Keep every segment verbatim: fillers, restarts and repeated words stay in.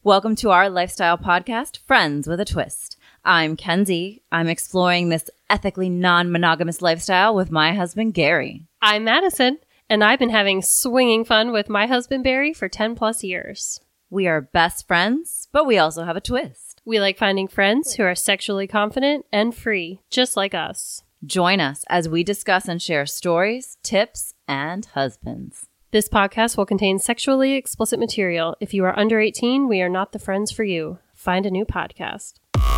Welcome to our lifestyle podcast, Friends with a Twist. I'm Kenzie. I'm exploring this ethically non-monogamous lifestyle with my husband, Gary. I'm Madison, and I've been having swinging fun with my husband, Barry, for ten plus years. We are best friends, but we also have a twist. We like finding friends who are sexually confident and free, just like us. Join us as we discuss and share stories, tips, and husbands. This podcast will contain sexually explicit material. If you are under eighteen, we are not the friends for you. Find a new podcast.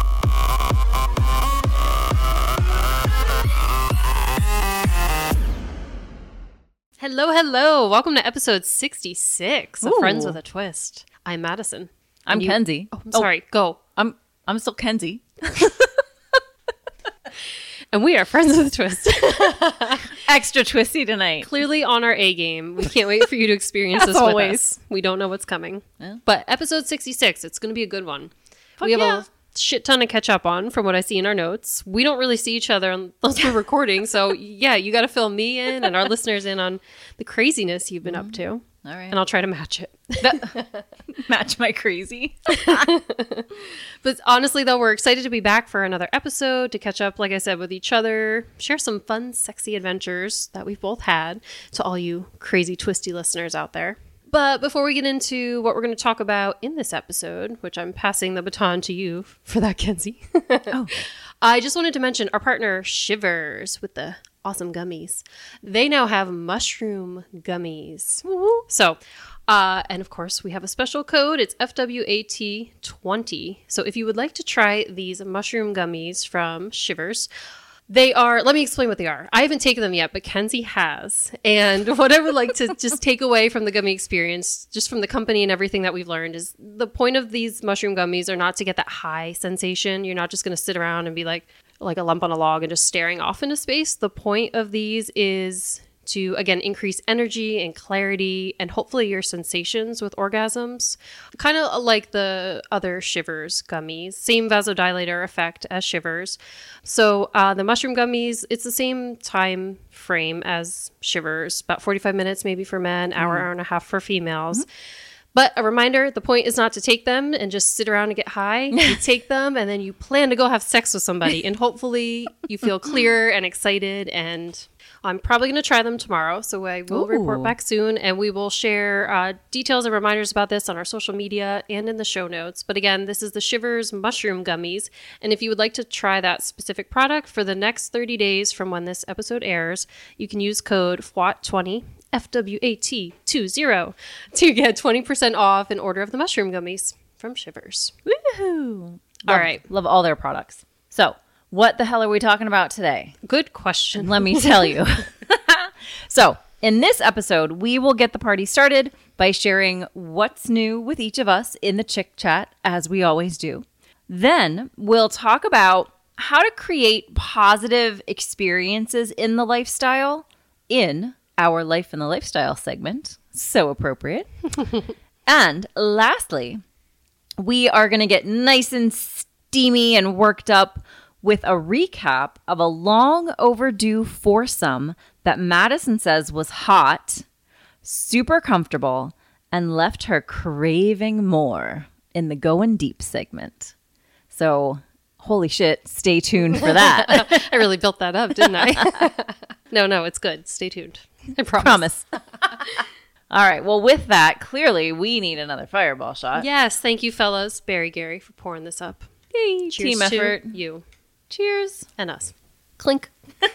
Hello, hello. Welcome to episode sixty-six of Ooh. Friends with a Twist. I'm Madison. I'm you- Kenzie. Oh, I'm sorry. Go. I'm I'm still Kenzie. And we are Friends with a Twist. Extra twisty tonight. Clearly on our A game. We can't wait for you to experience this always. with us. We don't know what's coming. Yeah. But episode sixty-six, it's going to be a good one. Fuck we have yeah. a shit ton to catch up on from what I see in our notes. We don't really see each other unless we're recording. So yeah, you got to fill me in and our listeners in on the craziness you've been Mm-hmm. up to. All right. And I'll try to match it. Match my crazy. But honestly, though, we're excited to be back for another episode to catch up, like I said, with each other, share some fun, sexy adventures that we've both had to all you crazy, twisty listeners out there. But before we get into what we're going to talk about in this episode, which I'm passing the baton to you for that, Kenzie, Oh. I just wanted to mention our partner Shivers with the awesome gummies. They now have mushroom gummies. Woo-hoo. So, uh, and of course, we have a special code. It's F W A T twenty. So if you would like to try these mushroom gummies from Shivers, they are, let me explain what they are. I haven't taken them yet, but Kenzie has. And what I would like to just take away from the gummy experience, just from the company and everything that we've learned, is the point of these mushroom gummies are not to get that high sensation. You're not just going to sit around and be like, like a lump on a log and just staring off into space. The point of these is to, again, increase energy and clarity and hopefully your sensations with orgasms. Kind of like the other Shivers gummies. Same vasodilator effect as Shivers. So uh, the mushroom gummies, it's the same time frame as Shivers. About forty-five minutes maybe for men, hour, hour and a half for females. Mm-hmm. But a reminder, the point is not to take them and just sit around and get high. You take them and then you plan to go have sex with somebody. And hopefully you feel clear and excited. And I'm probably going to try them tomorrow. So I will Ooh. report back soon. And we will share uh, details and reminders about this on our social media and in the show notes. But again, this is the Shivers Mushroom Gummies. And if you would like to try that specific product for the next thirty days from when this episode airs, you can use code F W A T twenty. F W A T twenty to get twenty percent off an order of the mushroom gummies from Shivers. Woohoo! All Love- right. Love all their products. So, what the hell are we talking about today? Good question. Let me tell you. So, in this episode, we will get the party started by sharing what's new with each of us in the Chick Chat, as we always do. Then, we'll talk about how to create positive experiences in the lifestyle in our Life in the Lifestyle segment. So appropriate. And lastly, we are going to get nice and steamy and worked up with a recap of a long overdue foursome that Madison says was hot, super comfortable, and left her craving more in the Going Deep segment. So, holy shit, stay tuned for that. I really built that up, didn't I? no, no, it's good. Stay tuned. I promise. Promise. All right. Well, with that, clearly we need another fireball shot. Yes. Thank you, fellas. Barry, Gary, for pouring this up. Yay. Cheers Team to effort. you Cheers. and us. Clink.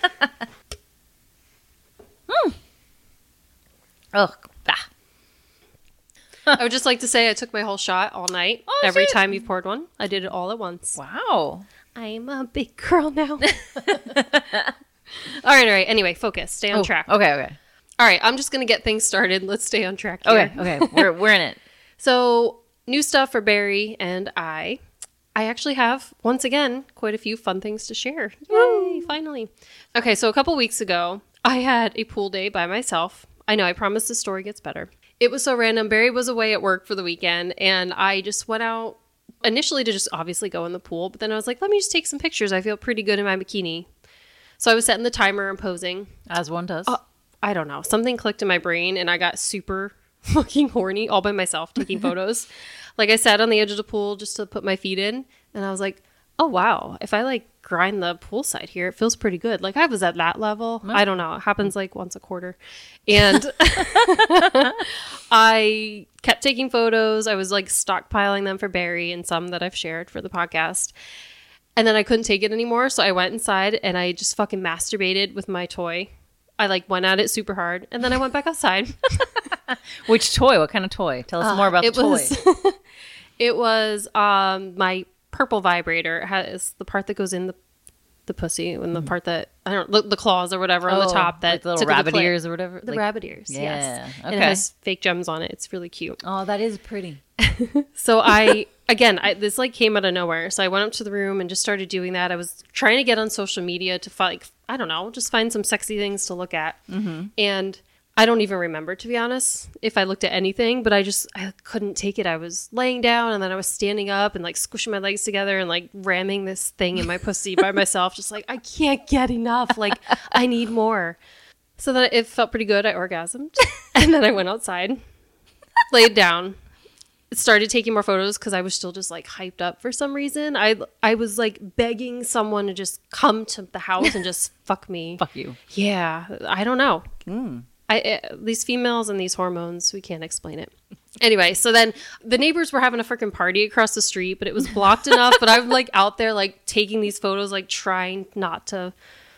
Mm. Ugh. Ah. I would just like to say I took my whole shot all night. Oh, Every sweet. time you poured one, I did it all at once. Wow. I'm a big girl now. All right, all right. Anyway, focus. Stay on Oh, track. Okay, okay. All right, I'm just going to get things started. Let's stay on track here. Okay, okay. We're, we're in it. So, new stuff for Barry and I. I actually have, once again, quite a few fun things to share. Yay, finally. Okay, so a couple weeks ago, I had a pool day by myself. I know, I promise the story gets better. It was so random. Barry was away at work for the weekend, and I just went out initially to just obviously go in the pool, but then I was like, let me just take some pictures. I feel pretty good in my bikini. So I was setting the timer and posing. As one does. Uh, I don't know. Something clicked in my brain, and I got super fucking horny all by myself taking photos. Like I sat on the edge of the pool just to put my feet in, and I was like, oh wow, if I like grind the poolside here, it feels pretty good. Like I was at that level. I don't know. It happens like once a quarter. And I kept taking photos. I was like stockpiling them for Barry and some that I've shared for the podcast. And then I couldn't take it anymore. So I went inside and I just fucking masturbated with my toy. I like went at it super hard. And then I went back outside. Which toy? What kind of toy? Tell us Uh, more about the it toy. was, it was um, my purple vibrator. It has the part that goes in the the pussy and the part that I don't the, the claws or whatever on the Oh, top that like the little tickle the rabbit clit. ears or whatever. The Like- rabbit ears, Yeah, yes. And it okay. has fake gems on it. It's really cute. Oh, that is pretty. So I again, I, this like came out of nowhere. So I went up to the room and just started doing that. I was trying to get on social media to find, like, I don't know, just find some sexy things to look at. Mm-hmm. And I don't even remember, to be honest, if I looked at anything, but I just, I couldn't take it. I was laying down and then I was standing up and like squishing my legs together and like ramming this thing in my pussy by myself. Just like, I can't get enough. Like, I need more. So then it felt pretty good. I orgasmed. And then I went outside, laid down, started taking more photos because I was still just like hyped up for some reason. I I was like begging someone to just come to the house and just fuck me. Fuck you. Yeah, I don't know. Mm. I uh, these females and these hormones, we can't explain it. Anyway, so then the neighbors were having a freaking party across the street, but it was blocked enough. But I'm like out there like taking these photos, like trying not to,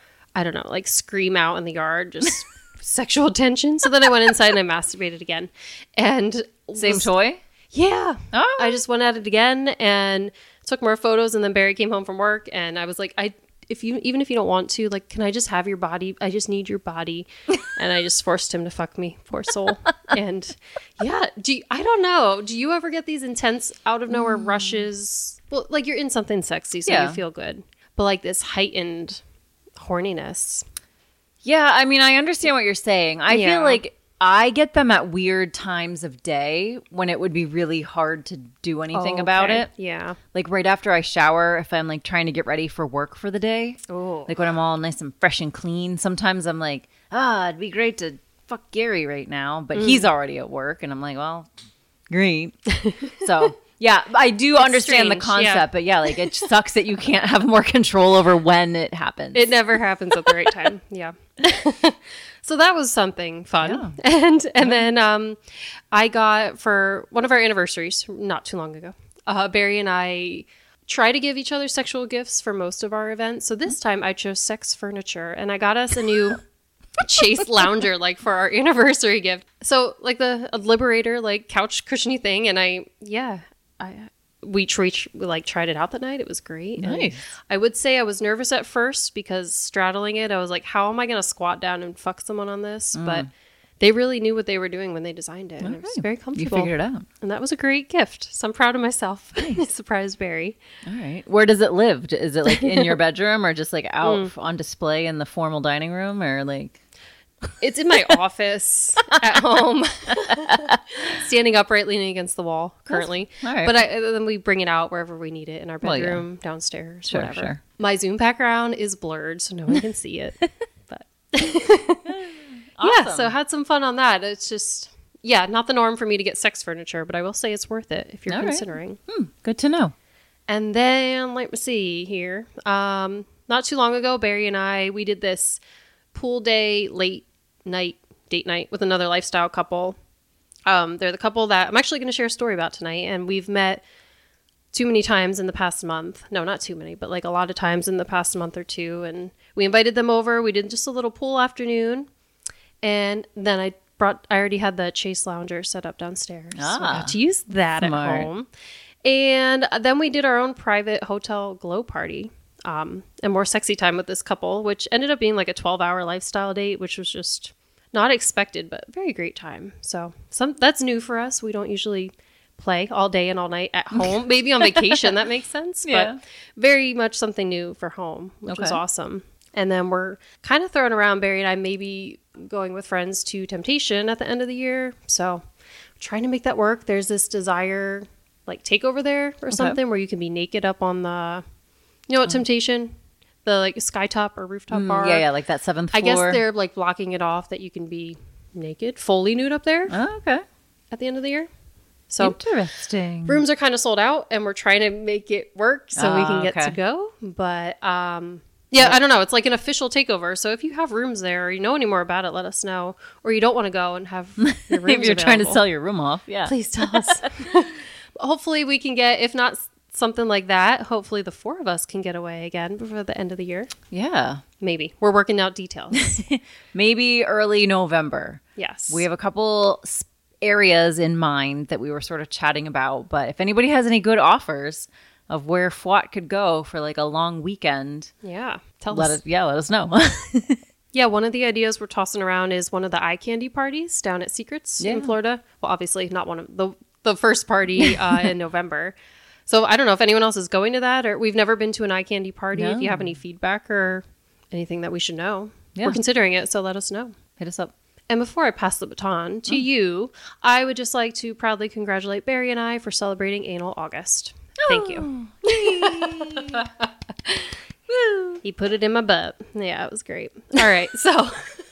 I don't know, like scream out in the yard, just sexual tension. So then I went inside and I masturbated again, and Same was- toy? Yeah. Oh. I just went at it again and took more photos, and then Barry came home from work and I was like, I if you even if you don't want to, like, can I just have your body? I just need your body. And I just forced him to fuck me, poor soul. And yeah, do you, I don't know. Do you ever get these intense out of nowhere rushes? Well, like you're in something sexy, so Yeah. you feel good. But like this heightened horniness. Yeah, I mean, I understand what you're saying. I Yeah. feel like I get them at weird times of day when it would be really hard to do anything Oh, about okay. it. Yeah. Like right after I shower, if I'm like trying to get ready for work for the day. Oh. Like when I'm all nice and fresh and clean, sometimes I'm like, ah, it'd be great to fuck Gary right now, but he's already at work, and I'm like, well, great. So yeah, I do understand the strange, concept, yeah. but yeah, like it sucks that you can't have more control over when it happens. It never happens at the right time. Yeah. So that was something fun. Yeah. And and then um, I got, for one of our anniversaries, not too long ago, uh, Barry and I try to give each other sexual gifts for most of our events. So this time I chose sex furniture, and I got us a new Chase lounger, like, for our anniversary gift. So like the a Liberator, like, couch cushiony thing. And I, yeah, I... We, tr- we tr- we, like tried it out that night. It was great. And Nice. I would say I was nervous at first because straddling it, I was like, how am I going to squat down and fuck someone on this? But they really knew what they were doing when they designed it. And it was Okay. very You comfortable. figured it out. And that was a great gift. So I'm proud of myself. Surprised Barry. All right. Where does it live? Is it like in your bedroom or just like out on display in the formal dining room, or like? It's in my office at home, standing upright, leaning against the wall currently. All right. But I, then we bring it out wherever we need it, in our Well, yeah. bedroom, downstairs, Sure, whatever. sure. My Zoom background is blurred, so no one can see it. But yeah, Awesome. so had some fun on that. It's just, yeah, not the norm for me to get sex furniture, but I will say it's worth it if you're All right. considering. Hmm, good to know. And then let me see here. Um, not too long ago, Barry and I, we did this pool day, late night, date night with another lifestyle couple. Um, they're the couple that I'm actually going to share a story about tonight. And we've met too many times in the past month. No, not too many, but like a lot of times in the past month or two. And we invited them over. We did just a little pool afternoon. And then I brought, I already had the Chase lounger set up downstairs. So I Ah, got to use that smart. at home. And then we did our own private hotel glow party, um, and more sexy time with this couple, which ended up being like a twelve hour lifestyle date, which was just not expected, but very great time. So some that's new for us. We don't usually play all day and all night at home. Maybe on vacation, that makes sense. Yeah. But very much something new for home, which was Okay. awesome. And then we're kind of throwing around, Barry and I, maybe going with friends to Temptation at the end of the year. So trying to make that work. There's this Desire like takeover there or something where you can be naked up on the, you know what, Temptation? The like skytop or rooftop Mm, bar. yeah, yeah, like that seventh I floor. guess they're like blocking it off that you can be naked, fully nude up there Oh, okay. at the end of the year. So interesting. Rooms are kind of sold out, and we're trying to make it work so we Oh, can get okay. to go. But um, yeah, I don't know. It's like an official takeover. So if you have rooms there, or you know any more about it, let us know. Or you don't want to go and have your rooms If you're available, trying to sell your room off, yeah. please tell us. Hopefully we can get, if not s- something like that, hopefully the four of us can get away again before the end of the year. Yeah. Maybe. We're working out details. Maybe early November. Yes. We have a couple s- areas in mind that we were sort of chatting about, but if anybody has any good offers of where F W A T could go for like a long weekend, Yeah. Tell let us. us yeah, let us know. Yeah, one of the ideas we're tossing around is one of the eye candy parties down at Secrets in Yeah. Florida. Well, obviously not one of the the first party uh, in November. So I don't know if anyone else is going to that, or we've never been to an eye candy party. If you have No. any feedback or anything that we should know, Yeah. we're considering it. So let us know. Hit us up. And before I pass the baton to you, I would just like to proudly congratulate Barry and I for celebrating Anal August. Thank you. He put it in my butt. Yeah, it was great. All right, so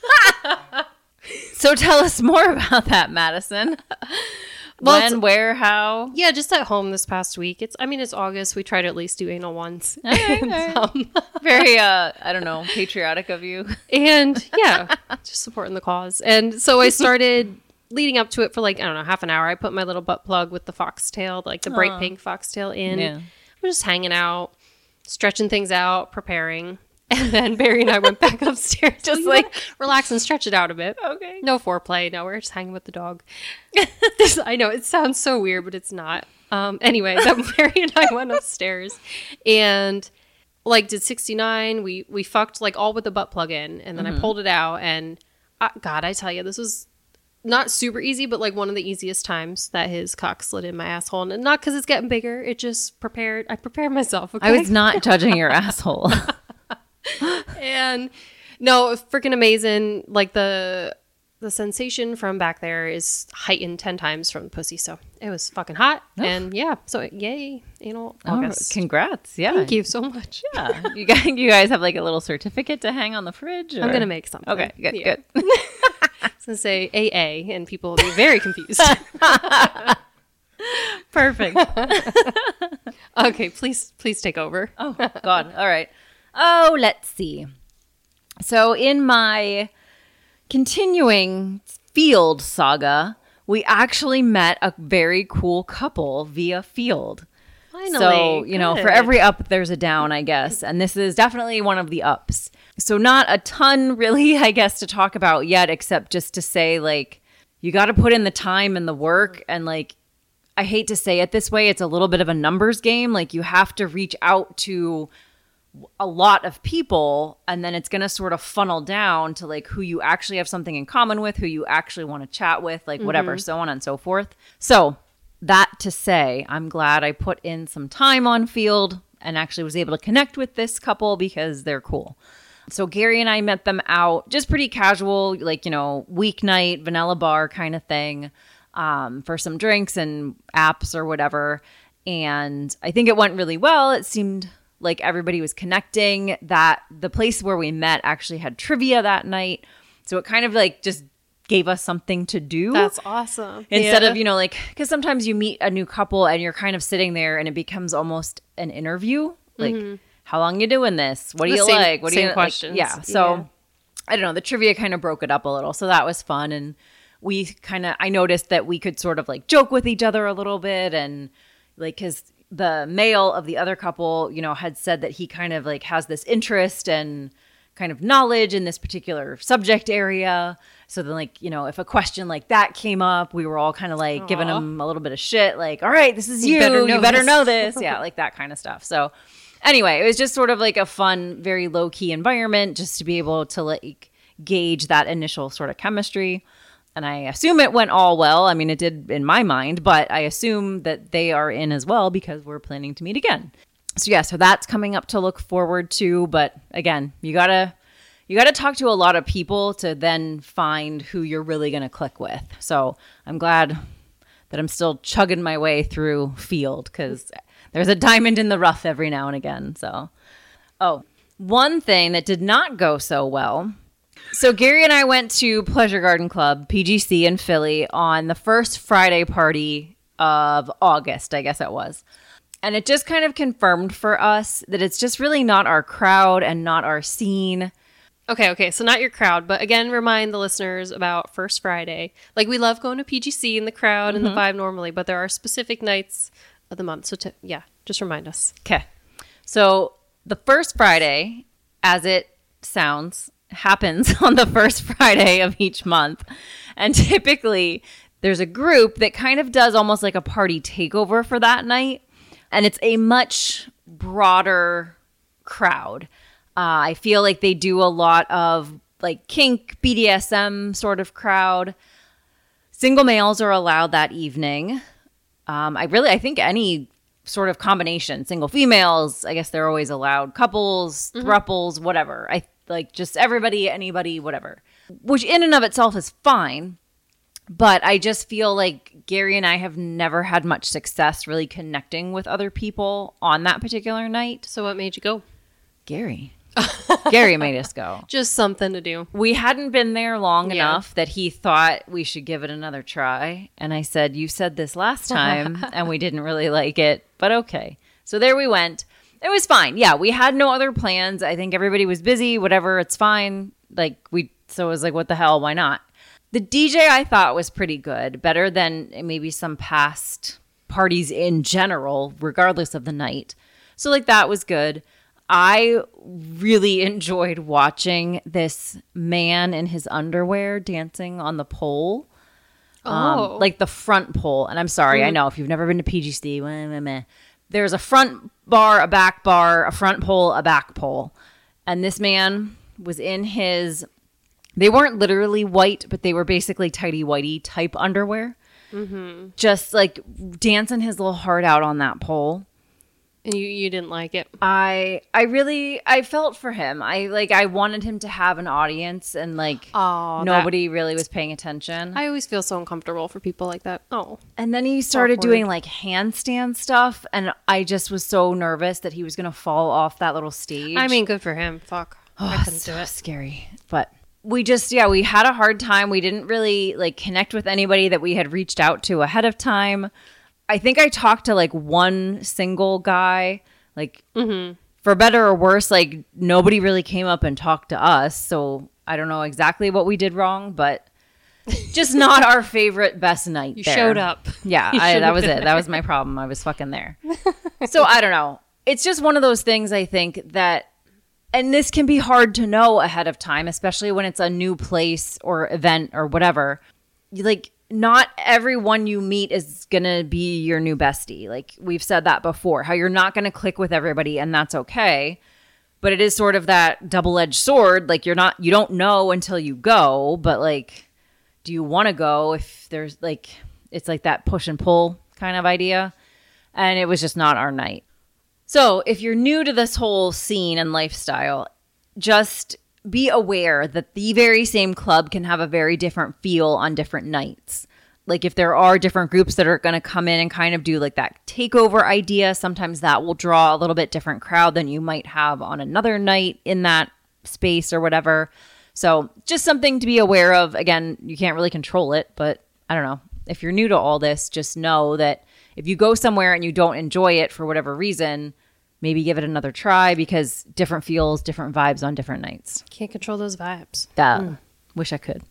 So tell us more about that, Madison. Well, when, it's- where, how? yeah, just at home this past week. It's I mean it's August. We try to at least do anal once. All right, all right. Um, Very, uh, I don't know, patriotic of you. and yeah, just supporting the cause. And so I started leading up to it for like I don't know half an hour. I put my little butt plug with the foxtail, like the bright Aw. pink foxtail in. Yeah. We're just hanging out, stretching things out, preparing. And then Barry and I went back upstairs, just You like relax and stretch it out a bit. Okay. No foreplay. No, we're just hanging with the dog. This- I know it sounds so weird, but it's not. Um, anyway, then Barry and I went upstairs and like did sixty-nine. We we fucked like all with the butt plug in, and then I pulled it out. And uh, God, I tell you, this was not super easy, but like one of the easiest times that his cock slid in my asshole, and not because it's getting bigger. It just prepared. I prepared myself. Okay? I was not judging your asshole. And no, freaking amazing. Like the the sensation from back there is heightened ten times from the pussy. So it was fucking hot. And yeah, so yay, anal Oh, August. congrats. Yeah. Thank you so much. Yeah. You guys, you guys have like a little certificate to hang on the fridge? I'm or- going to make something. Okay, good, Yeah. good. I was going to say A A, and people will be very confused. Perfect. Okay, please, please take over. Oh, God. All right. Oh, let's see. So, in my continuing field saga, we actually met a very cool couple via field. Finally. So, you know, for Good. every up, there's a down, I guess. And this is definitely one of the ups. So, not a ton really, I guess, to talk about yet, except just to say, like, you got to put in the time and the work. And, like, I hate to say it this way, it's a little bit of a numbers game. Like, you have to reach out to a lot of people, and then it's going to sort of funnel down to like who you actually have something in common with, who you actually want to chat with, like whatever, so on and so forth. So that to say, I'm glad I put in some time on field and actually was able to connect with this couple because they're cool. So Gary and I met them out just pretty casual, like, you know, weeknight vanilla bar kind of thing, um, for some drinks and apps or whatever. And I think it went really well. It seemed like everybody was connecting. That the place where we met actually had trivia that night. So it kind of like just gave us something to do. That's awesome. Instead Yeah. of, you know, like, because sometimes you meet a new couple and you're kind of sitting there and it becomes almost an interview. Like, how long you doing this? What do The you same- like? What do same you like? questions. Yeah. So Yeah. I don't know. The trivia kind of broke it up a little. So that was fun. And we kind of, I noticed that we could sort of like joke with each other a little bit. And like, because the male of the other couple, you know, had said that he kind of like has this interest and kind of knowledge in this particular subject area. So then, like, you know, if a question like that came up, we were all kind of like giving Aw. him a little bit of shit, like, all right, this is you. You better know you better this." know this. Yeah, like that kind of stuff. So anyway, it was just sort of like a fun, very low key environment just to be able to like gauge that initial sort of chemistry. And I assume it went all well. I mean, it did in my mind, but I assume that they are in as well because we're planning to meet again. So yeah, so that's coming up to look forward to. But again, you gotta you gotta talk to a lot of people to then find who you're really gonna click with. So I'm glad that I'm still chugging my way through field because there's a diamond in the rough every now and again. So, oh, one thing that did not go so well. So Gary and I went to Pleasure Garden Club, P G C in Philly, on the first Friday party of August, I guess it was. And it just kind of confirmed for us that it's just really not our crowd and not our scene. Okay, okay, so not your crowd, but again, remind the listeners about First Friday. Like, we love going to P G C and the crowd mm-hmm. and the vibe normally, but there are specific nights of the month. So, to, yeah, just remind us. Okay. So, the first Friday, as it sounds, happens on the first Friday of each month. And typically, there's a group that kind of does almost like a party takeover for that night. And it's a much broader crowd. Uh, I feel like they do a lot of like kink, B D S M sort of crowd. Single males are allowed that evening. Um, I really, I think any sort of combination, single females, I guess they're always allowed. Couples, mm-hmm. thruples, whatever. I like just everybody, anybody, whatever. Which in and of itself is fine. But I just feel like Gary and I have never had much success really connecting with other people on that particular night. So what made you go? Gary. Gary made us go. Just something to do. We hadn't been there long Yeah. enough that he thought we should give it another try. And I said, you said this last time and we didn't really like it, but okay. So there we went. It was fine. Yeah, we had no other plans. I think everybody was busy, whatever, it's fine. Like we so it was like, what the hell, why not? The D J I thought was pretty good, better than maybe some past parties in general, regardless of the night. So like that was good. I really enjoyed watching this man in his underwear dancing on the pole. Oh. Um, like the front pole. And I'm sorry, Mm-hmm. I know if you've never been to P G C, meh, meh, meh. There's a front bar, a back bar, a front pole, a back pole. And this man was in his, they weren't literally white, but they were basically tighty-whitey type underwear. Mm-hmm. Just like dancing his little heart out on that pole. And you, you didn't like it? I I really I felt for him. I like I wanted him to have an audience and like Oh, nobody really was paying attention. I always feel so uncomfortable for people like that. Oh. And then he started Awkward. doing like handstand stuff and I just was so nervous that he was going to fall off that little stage. I mean, good for him. Fuck. oh, I couldn't so do it. scary. But we just yeah, we had a hard time. We didn't really like connect with anybody that we had reached out to ahead of time. I think I talked to like one single guy, like Mm-hmm. for better or worse, like nobody really came up and talked to us. So I don't know exactly what we did wrong, but just not our favorite best night. You there. showed up. Yeah, You I, should've that was it. been That was my problem. I was fucking there. So I don't know. It's just one of those things I think that, and this can be hard to know ahead of time, especially when it's a new place or event or whatever. You like, not everyone you meet is going to be your new bestie. Like we've said that before, how you're not going to click with everybody and that's okay. But it is sort of that double-edged sword. Like you're not, you don't know until you go, but like, do you want to go if there's like, it's like that push and pull kind of idea. And it was just not our night. So if you're new to this whole scene and lifestyle, just be aware that the very same club can have a very different feel on different nights. Like if there are different groups that are going to come in and kind of do like that takeover idea, sometimes that will draw a little bit different crowd than you might have on another night in that space or whatever. So just something to be aware of. Again, you can't really control it, but I don't know. If you're new to all this, just know that if you go somewhere and you don't enjoy it for whatever reason, maybe give it another try because different feels, different vibes on different nights. Can't control those vibes. That mm. Wish I could.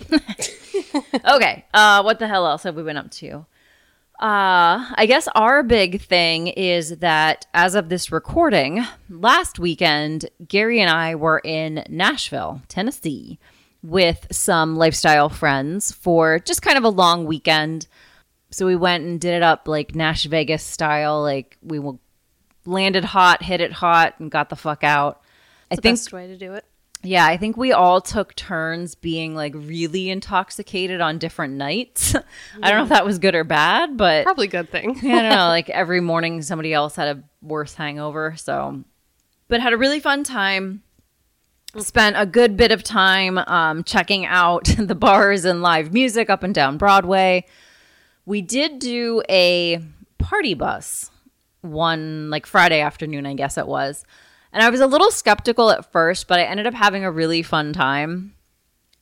Okay. Uh, what the hell else have we been up to? Uh, I guess our big thing is that as of this recording, last weekend, Gary and I were in Nashville, Tennessee, with some lifestyle friends for just kind of a long weekend. So we went and did it up like Nash Vegas style. Like we will landed hot, hit it hot, and got the fuck out. That's I think the best way to do it. Yeah, I think we all took turns being like really intoxicated on different nights. Mm. I don't know if that was good or bad, but probably a good thing. I don't know. Like every morning somebody else had a worse hangover. So, but had a really fun time. Spent a good bit of time um, checking out the bars and live music up and down Broadway. We did do a party bus one like Friday afternoon, I guess it was. And I was a little skeptical at first, but I ended up having a really fun time.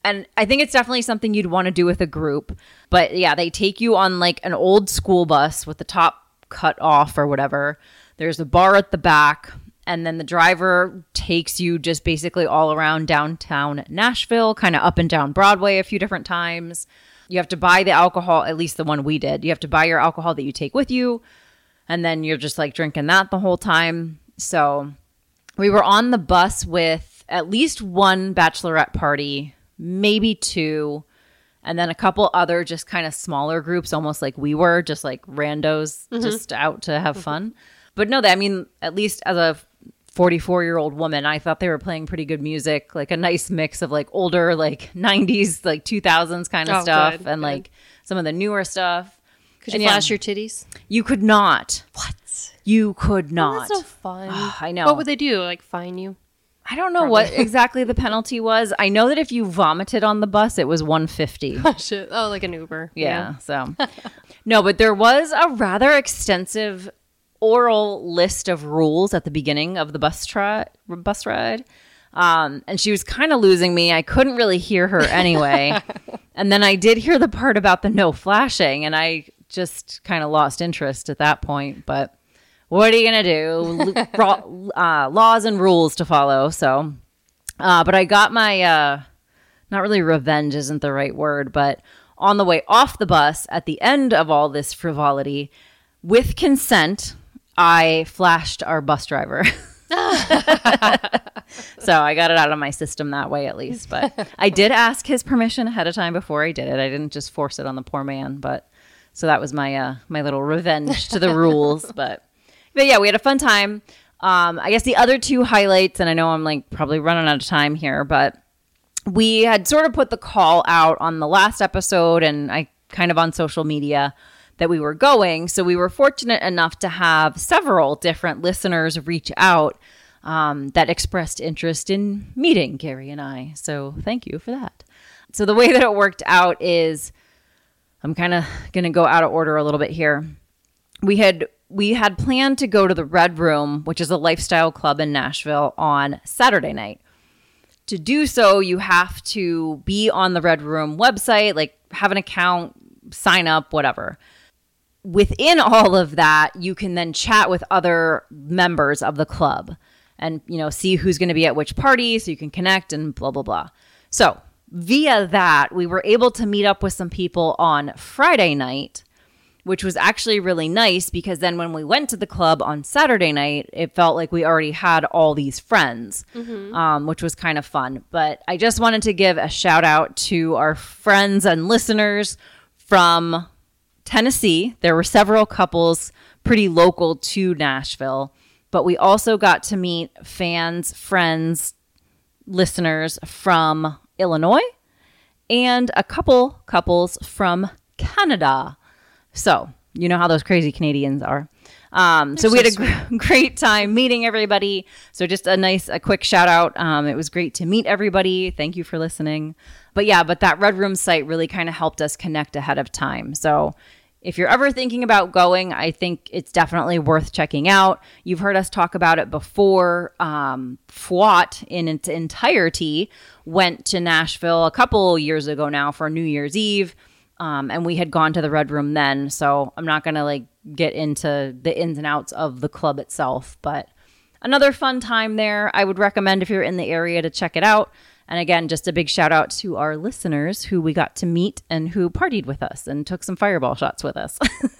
And I think it's definitely something you'd want to do with a group. But yeah, they take you on like an old school bus with the top cut off or whatever. There's a bar at the back. And then the driver takes you just basically all around downtown Nashville, kind of up and down Broadway a few different times. You have to buy the alcohol, at least the one we did. You have to buy your alcohol that you take with you. And then you're just like drinking that the whole time. So we were on the bus with at least one bachelorette party, maybe two, and then a couple other just kind of smaller groups, almost like we were, just like randos, mm-hmm. just out to have fun. But no, I mean, at least as a forty-four-year-old woman, I thought they were playing pretty good music, like a nice mix of like older, like nineties, like two thousands kind of oh, stuff, good, and good. like some of the newer stuff. Could you and, flash yeah, your titties? You could not. What? You could not. Oh, that's so fun. Oh, I know. What would they do? Like fine you? I don't know Probably. what exactly the penalty was. I know that if you vomited on the bus, it was one hundred fifty dollars. Oh, shit. Oh, like an Uber. Yeah, yeah. So. No, but there was a rather extensive oral list of rules at the beginning of the bus, tri- bus ride. Um, and she was kind of losing me. I couldn't really hear her anyway. And then I did hear the part about the no flashing, and I just kind of lost interest at that point. But what are you going to do? Ra- uh, laws and rules to follow. So, uh, but I got my, uh, not really revenge isn't the right word, but on the way off the bus at the end of all this frivolity, with consent, I flashed our bus driver. So I got it out of my system that way at least. But I did ask his permission ahead of time before I did it. I didn't just force it on the poor man. But so that was my uh, my little revenge to the rules. But but yeah, we had a fun time. Um, I guess the other two highlights, and I know I'm like probably running out of time here, but we had sort of put the call out on the last episode and I kind of on social media that we were going. So we were fortunate enough to have several different listeners reach out um, that expressed interest in meeting Gary and I. So thank you for that. So the way that it worked out is, I'm kind of going to go out of order a little bit here. We had we had planned to go to the Red Room, which is a lifestyle club in Nashville, on Saturday night. To do so, you have to be on the Red Room website, like have an account, sign up, whatever. Within all of that, you can then chat with other members of the club and, you know, see who's going to be at which party so you can connect and blah, blah, blah. So via that, we were able to meet up with some people on Friday night, which was actually really nice because then when we went to the club on Saturday night, it felt like we already had all these friends, mm-hmm. um, which was kind of fun. But I just wanted to give a shout out to our friends and listeners from Tennessee. There were several couples pretty local to Nashville, but we also got to meet fans, friends, listeners from Illinois and a couple couples from Canada. So you know how those crazy Canadians are. Um, so we had a gr- great time meeting everybody. So just a nice, a quick shout out. Um, it was great to meet everybody. Thank you for listening. But yeah, but that Red Room site really kind of helped us connect ahead of time. So if you're ever thinking about going, I think it's definitely worth checking out. You've heard us talk about it before. Um, F W A T in its entirety went to Nashville a couple years ago now for New Year's Eve. Um, and we had gone to the Red Room then. So I'm not going to like get into the ins and outs of the club itself. But another fun time there. I would recommend if you're in the area to check it out. And again, just a big shout out to our listeners who we got to meet and who partied with us and took some fireball shots with us.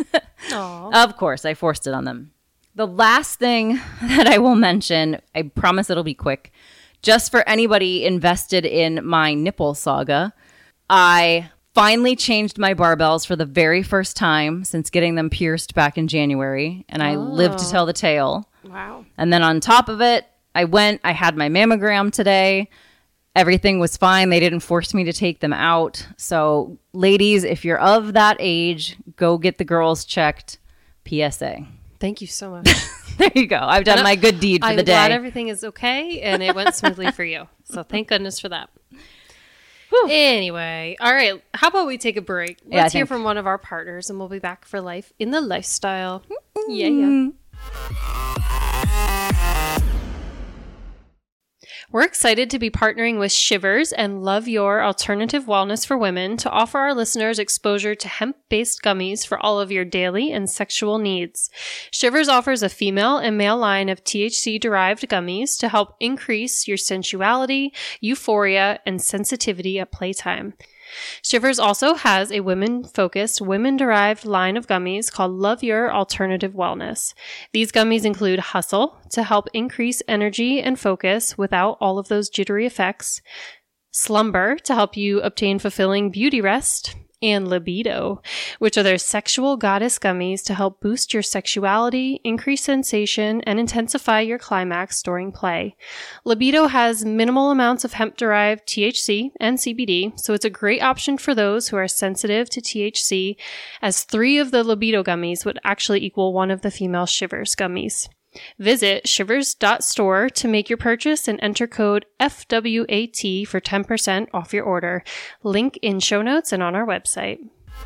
Of course, I forced it on them. The last thing that I will mention, I promise it'll be quick, just for anybody invested in my nipple saga, I finally changed my barbells for the very first time since getting them pierced back in January, and I oh. lived to tell the tale. Wow. And then on top of it, I went, I had my mammogram today. Everything was fine. They didn't force me to take them out. So ladies, if you're of that age, go get the girls checked. P S A. Thank you so much. There you go. I've done my good deed for I'm the day. I'm glad everything is okay and it went smoothly for you. So thank goodness for that. Whew. Anyway, all right. How about we take a break? Let's yeah, hear think... from one of our partners and we'll be back for life in the lifestyle. Mm-hmm. Yeah, yeah. We're excited to be partnering with Shivers and Love Your Alternative Wellness for Women to offer our listeners exposure to hemp-based gummies for all of your daily and sexual needs. Shivers offers a female and male line of T H C-derived gummies to help increase your sensuality, euphoria, and sensitivity at playtime. Shivers also has a women-focused, women-derived line of gummies called Love Your Alternative Wellness. These gummies include Hustle to help increase energy and focus without all of those jittery effects, Slumber to help you obtain fulfilling beauty rest, and Libido, which are their sexual goddess gummies to help boost your sexuality, increase sensation, and intensify your climax during play. Libido has minimal amounts of hemp-derived T H C and C B D, so it's a great option for those who are sensitive to T H C, as three of the Libido gummies would actually equal one of the female Shivers gummies. Visit shivers dot store to make your purchase and enter code F W A T for ten percent off your order. Link in show notes and on our website.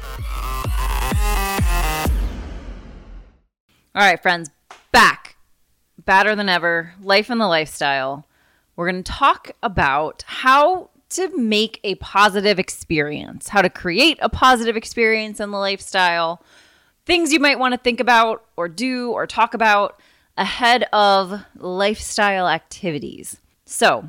All right, friends, back. Badder than ever. Life and the lifestyle. We're going to talk about how to make a positive experience, how to create a positive experience in the lifestyle, things you might want to think about or do or talk about ahead of lifestyle activities. So,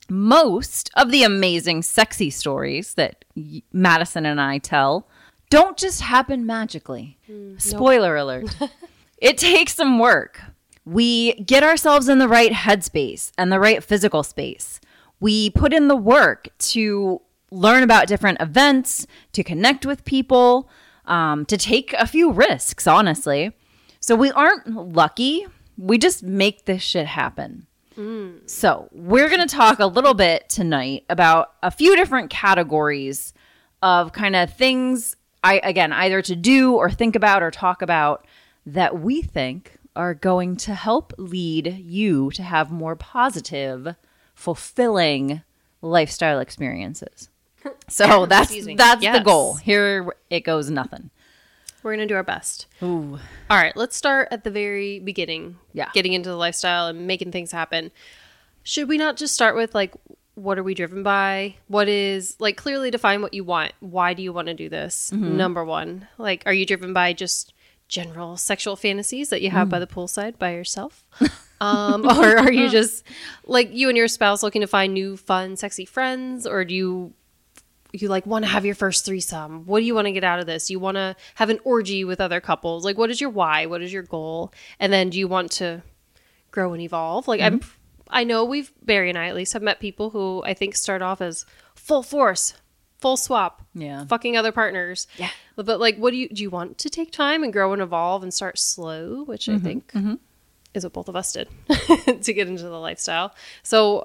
most of the amazing sexy stories that Madison and I tell don't just happen magically. Mm, Spoiler nope. alert. It takes some work. We get ourselves in the right headspace and the right physical space. We put in the work to learn about different events, to connect with people, um, to take a few risks, honestly. So we aren't lucky. We just make this shit happen. Mm. So we're going to talk a little bit tonight about a few different categories of kind of things, I again, either to do or think about or talk about that we think are going to help lead you to have more positive, fulfilling lifestyle experiences. So that's that's yes. the goal. Here it goes nothing. We're going to do our best. Ooh. All right, let's start at the very beginning. Yeah. Getting into the lifestyle and making things happen. Should we not just start with, like, what are we driven by? What is, like, clearly define what you want. Why do you want to do this? Mm-hmm. Number one. Like, are you driven by just general sexual fantasies that you have mm. by the poolside by yourself? um, or are you just, like, you and your spouse looking to find new, fun, sexy friends? Or do you... you like want to have your first threesome? What do you want to get out of this? You want to have an orgy with other couples? Like, what is your why? What is your goal? And then do you want to grow and evolve? Like, mm-hmm. I'm, I know we've, Barry and I at least, have met people who I think start off as full force, full swap, yeah, fucking other partners. Yeah. But like, what do you, do you want to take time and grow and evolve and start slow, which mm-hmm. I think mm-hmm. is what both of us did to get into the lifestyle. So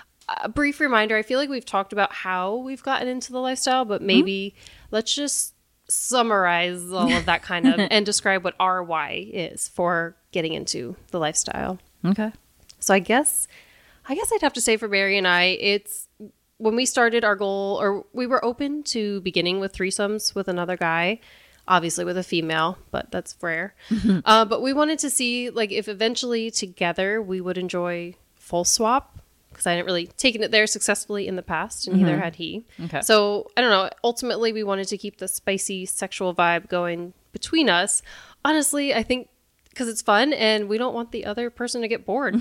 a brief reminder, I feel like we've talked about how we've gotten into the lifestyle, but maybe mm-hmm. let's just summarize all of that kind of and describe what our why is for getting into the lifestyle. Okay. So I guess, I guess I'd have to say for Barry and I, it's when we started our goal, or we were open to beginning with threesomes with another guy, obviously with a female, but that's rare. Mm-hmm. Uh, but we wanted to see like if eventually together we would enjoy full swap. Because I hadn't really taken it there successfully in the past, and mm-hmm. neither had he. Okay. So, I don't know. Ultimately, we wanted to keep the spicy sexual vibe going between us. Honestly, I think because it's fun, and we don't want the other person to get bored.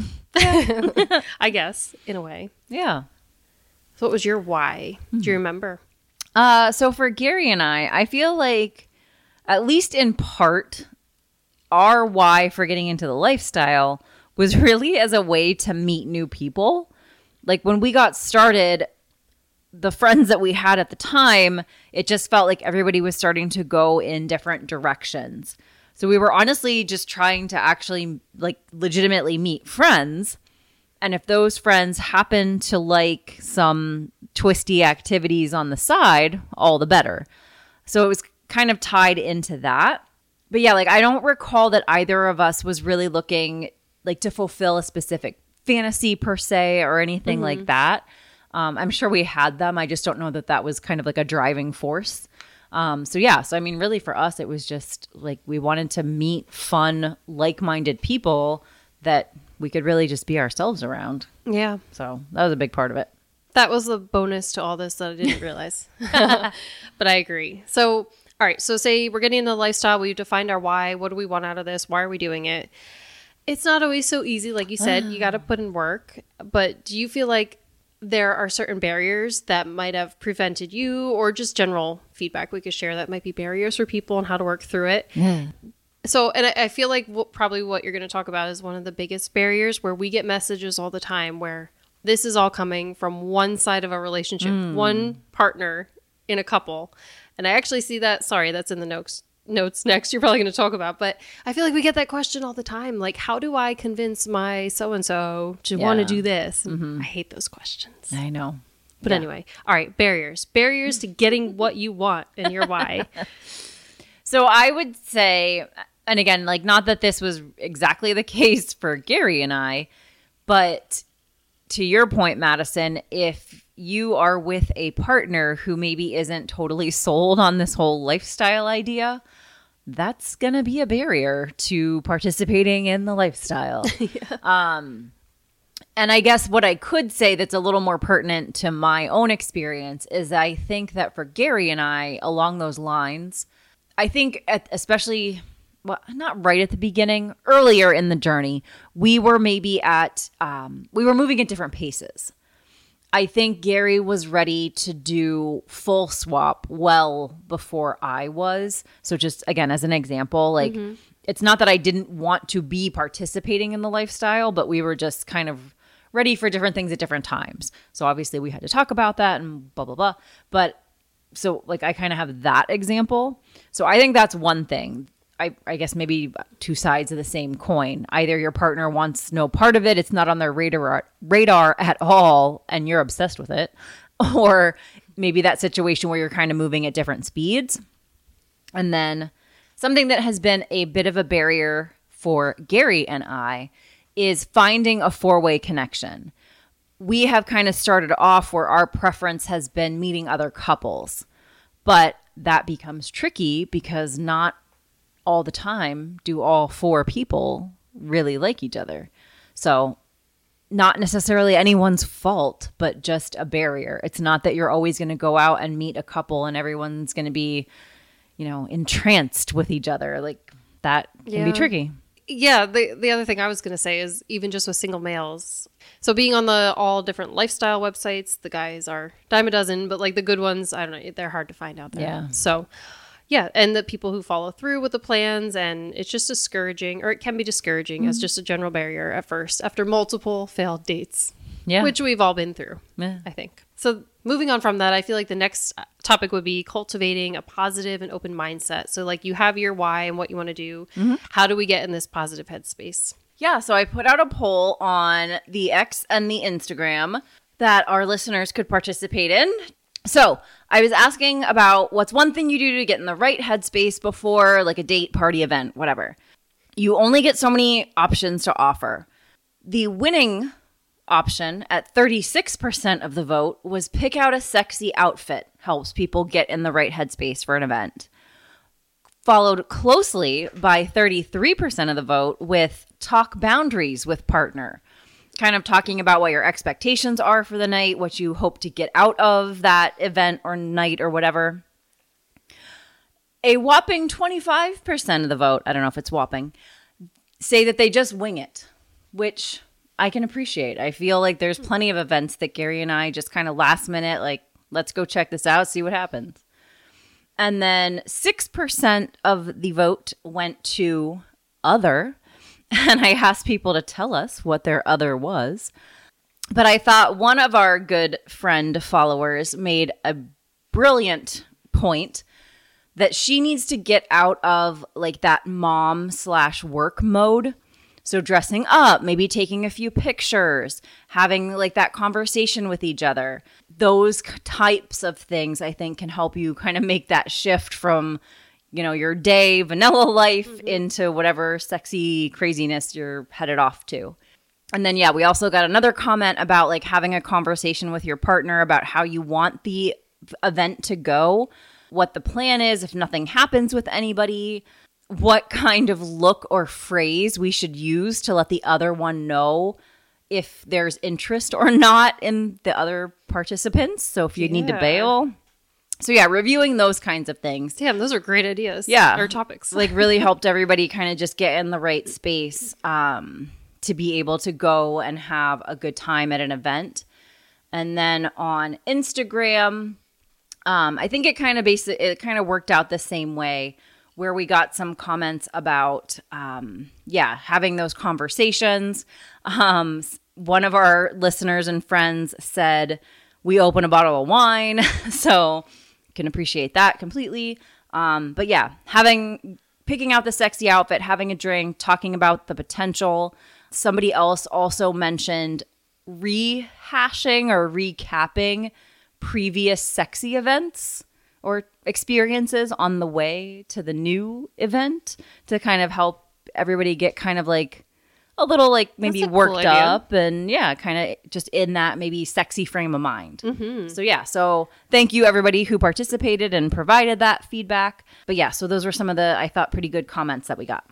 I guess, in a way. Yeah. So what was your why? Mm-hmm. Do you remember? Uh, so for Gary and I, I feel like, at least in part, our why for getting into the lifestyle was really as a way to meet new people. Like when we got started, the friends that we had at the time, it just felt like everybody was starting to go in different directions. So we were honestly just trying to actually like legitimately meet friends. And if those friends happen to like some twisty activities on the side, all the better. So it was kind of tied into that. But yeah, like I don't recall that either of us was really looking like to fulfill a specific fantasy per se or anything mm-hmm. like that. Um, I'm sure we had them. I just don't know that that was kind of like a driving force. Um, so yeah, so I mean, really for us, it was just like we wanted to meet fun, like-minded people that we could really just be ourselves around. Yeah. So that was a big part of it. That was the bonus to all this that I didn't realize. But I agree. So, all right. So say we're getting into the lifestyle. We've defined our why. What do we want out of this? Why are we doing it? It's not always so easy. Like you said, you got to put in work. But do you feel like there are certain barriers that might have prevented you, or just general feedback we could share that might be barriers for people and how to work through it? Yeah. So, and I, I feel like what, probably what you're going to talk about is one of the biggest barriers, where we get messages all the time where this is all coming from one side of a relationship, mm. one partner in a couple. And I actually see that, sorry, that's in the notes notes next you're probably going to talk about, but I feel like we get that question all the time. Like, how do I convince my so-and-so to yeah. want to do this? Mm-hmm. I hate those questions. I know. But yeah. anyway, all right, barriers. Barriers to getting what you want and your why. So I would say, and again, like, not that this was exactly the case for Gary and I, but to your point, Madison, if you are with a partner who maybe isn't totally sold on this whole lifestyle idea, that's going to be a barrier to participating in the lifestyle. yeah. Um, and I guess what I could say that's a little more pertinent to my own experience is I think that for Gary and I, along those lines, I think at, especially, well, not right at the beginning, earlier in the journey, we were maybe at, um, we were moving at different paces. I think Gary was ready to do full swap well before I was. So just, again, as an example, like, mm-hmm. it's not that I didn't want to be participating in the lifestyle, but we were just kind of ready for different things at different times. So obviously we had to talk about that and blah, blah, blah. But so, like, I kind of have that example. So I think that's one thing. I, I guess maybe two sides of the same coin. Either your partner wants no part of it, it's not on their radar radar at all, and you're obsessed with it. Or maybe that situation where you're kind of moving at different speeds. And then something that has been a bit of a barrier for Gary and I is finding a four-way connection. We have kind of started off where our preference has been meeting other couples, but that becomes tricky because not all the time do all four people really like each other. So not necessarily anyone's fault, but just a barrier. It's not that you're always going to go out and meet a couple and everyone's going to be, you know, entranced with each other. Like, that can yeah. be tricky. Yeah. The, the other thing I was going to say is even just with single males. So being on the all different lifestyle websites, the guys are dime a dozen, but like the good ones, I don't know, they're hard to find out there. Yeah. So yeah, and the people who follow through with the plans, and it's just discouraging, or it can be discouraging mm-hmm. as just a general barrier at first after multiple failed dates, yeah. which we've all been through, yeah. I think. So moving on from that, I feel like the next topic would be cultivating a positive and open mindset. So like, you have your why and what you want to do. Mm-hmm. How do we get in this positive headspace? Yeah, so I put out a poll on the X and the Instagram that our listeners could participate in. So I was asking about what's one thing you do to get in the right headspace before like a date, party, event, whatever. You only get so many options to offer. The winning option at thirty-six percent of the vote was pick out a sexy outfit. Helps people get in the right headspace for an event. Followed closely by thirty-three percent of the vote with talk boundaries with partner. Kind of talking about what your expectations are for the night, what you hope to get out of that event or night or whatever. A whopping twenty-five percent of the vote, I don't know if it's whopping, say that they just wing it, which I can appreciate. I feel like there's plenty of events that Gary and I just kind of last minute, like, let's go check this out, see what happens. And then six percent of the vote went to other. And I asked people to tell us what their other was. But I thought one of our good friend followers made a brilliant point that she needs to get out of like that mom slash work mode. So dressing up, maybe taking a few pictures, having like that conversation with each other. Those types of things I think can help you kind of make that shift from, you know, your day vanilla life mm-hmm. into whatever sexy craziness you're headed off to. And then, yeah, we also got another comment about like having a conversation with your partner about how you want the event to go, what the plan is if nothing happens with anybody, what kind of look or phrase we should use to let the other one know if there's interest or not in the other participants. So if you need to Yeah. bail. So yeah, reviewing those kinds of things. Damn, those are great ideas. Yeah. Or topics. Like really helped everybody kind of just get in the right space um, to be able to go and have a good time at an event. And then on Instagram, um, I think it kind of basi- it kind of worked out the same way, where we got some comments about, um, yeah, having those conversations. Um, s- one of our listeners and friends said, we open a bottle of wine. So can appreciate that completely. Um, but yeah, having, picking out the sexy outfit, having a drink, talking about the potential. Somebody else also mentioned rehashing or recapping previous sexy events or experiences on the way to the new event to kind of help everybody get kind of like a little like maybe That's a cool worked idea. up and yeah, kind of just in that maybe sexy frame of mind. Mm-hmm. So yeah, so thank you everybody who participated and provided that feedback. But yeah, so those were some of the, I thought, pretty good comments that we got.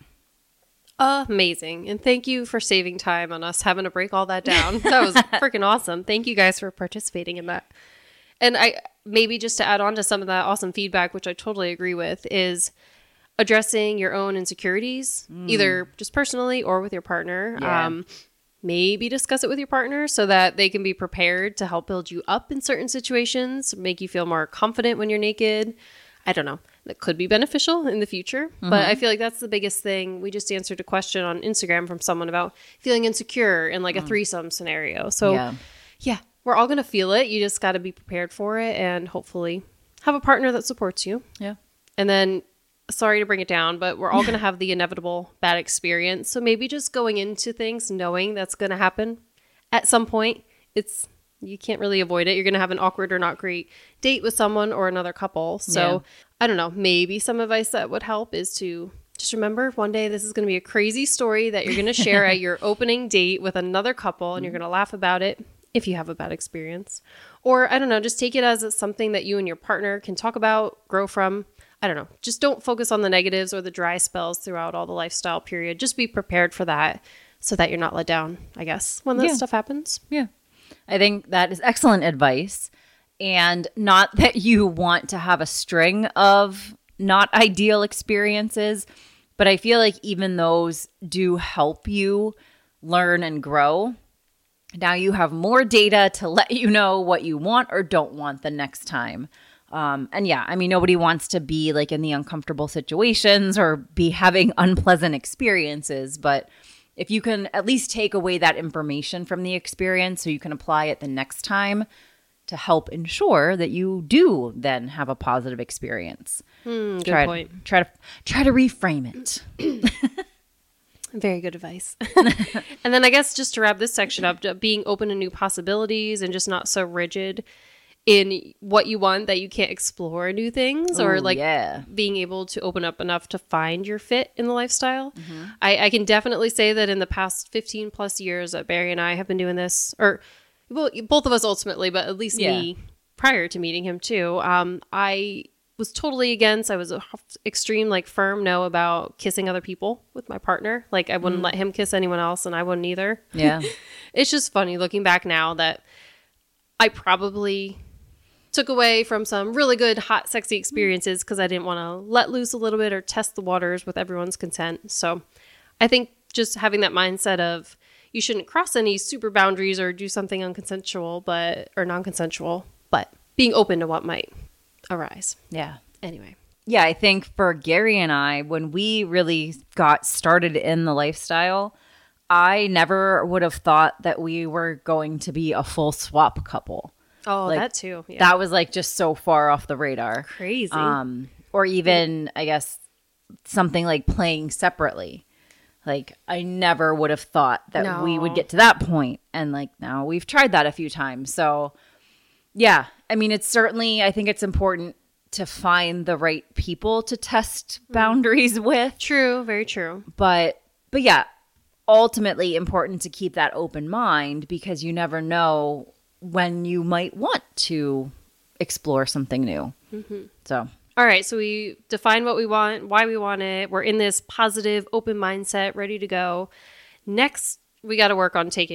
Amazing. And thank you for saving time on us having to break all that down. That was freaking awesome. Thank you guys for participating in that. And I maybe just to add on to some of that awesome feedback, which I totally agree with, is addressing your own insecurities, mm. either just personally or with your partner. Yeah. Um, maybe discuss it with your partner so that they can be prepared to help build you up in certain situations, make you feel more confident when you're naked. I don't know. That could be beneficial in the future. Mm-hmm. But I feel like that's the biggest thing. We just answered a question on Instagram from someone about feeling insecure in like a mm. threesome scenario. So yeah. yeah. We're all going to feel it. You just got to be prepared for it and hopefully have a partner that supports you. Yeah. And then, sorry to bring it down, but we're all going to have the inevitable bad experience. So maybe just going into things knowing that's going to happen at some point. It's you can't really avoid it. You're going to have an awkward or not great date with someone or another couple. So yeah. I don't know. Maybe some advice that would help is to just remember one day this is going to be a crazy story that you're going to share at your opening date with another couple and you're going to laugh about it. If you have a bad experience. Or, I don't know, just take it as something that you and your partner can talk about, grow from. I don't know. Just don't focus on the negatives or the dry spells throughout all the lifestyle period. Just be prepared for that so that you're not let down, I guess, when that yeah. stuff happens. Yeah. I think that is excellent advice. And not that you want to have a string of not ideal experiences, but I feel like even those do help you learn and grow. Now you have more data to let you know what you want or don't want the next time. Um, and yeah, I mean, nobody wants to be like in the uncomfortable situations or be having unpleasant experiences. But if you can at least take away that information from the experience so you can apply it the next time to help ensure that you do then have a positive experience. Mm, good try point. To, try to try to reframe it. Very good advice. And then I guess just to wrap this section up, being open to new possibilities and just not so rigid in what you want that you can't explore new things. Ooh, or like yeah. being able to open up enough to find your fit in the lifestyle. Mm-hmm. I, I can definitely say that in the past fifteen plus years that Barry and I have been doing this, or well, both of us ultimately, but at least yeah. me prior to meeting him too, um, I was totally against. I was a extreme, like firm no about kissing other people with my partner. Like I wouldn't mm. let him kiss anyone else and I wouldn't either. Yeah. It's just funny looking back now that I probably took away from some really good, hot, sexy experiences because I didn't want to let loose a little bit or test the waters with everyone's consent. So I think just having that mindset of you shouldn't cross any super boundaries or do something unconsensual, but or non-consensual, but being open to what might arise. Yeah. Anyway. Yeah, I think for Gary and I, when we really got started in the lifestyle, I never would have thought that we were going to be a full swap couple. Oh, like, that too. Yeah. That was like just so far off the radar. Crazy. Um, or even, I guess, something like playing separately. Like, I never would have thought that no. we would get to that point. And like now we've tried that a few times. So yeah, I mean, it's certainly, I think it's important to find the right people to test boundaries with. True. Very true. But, but yeah, ultimately important to keep that open mind because you never know when you might want to explore something new. Mm-hmm. So. All right. So we define what we want, why we want it. We're in this positive, open mindset, ready to go. Next, we got to work on taking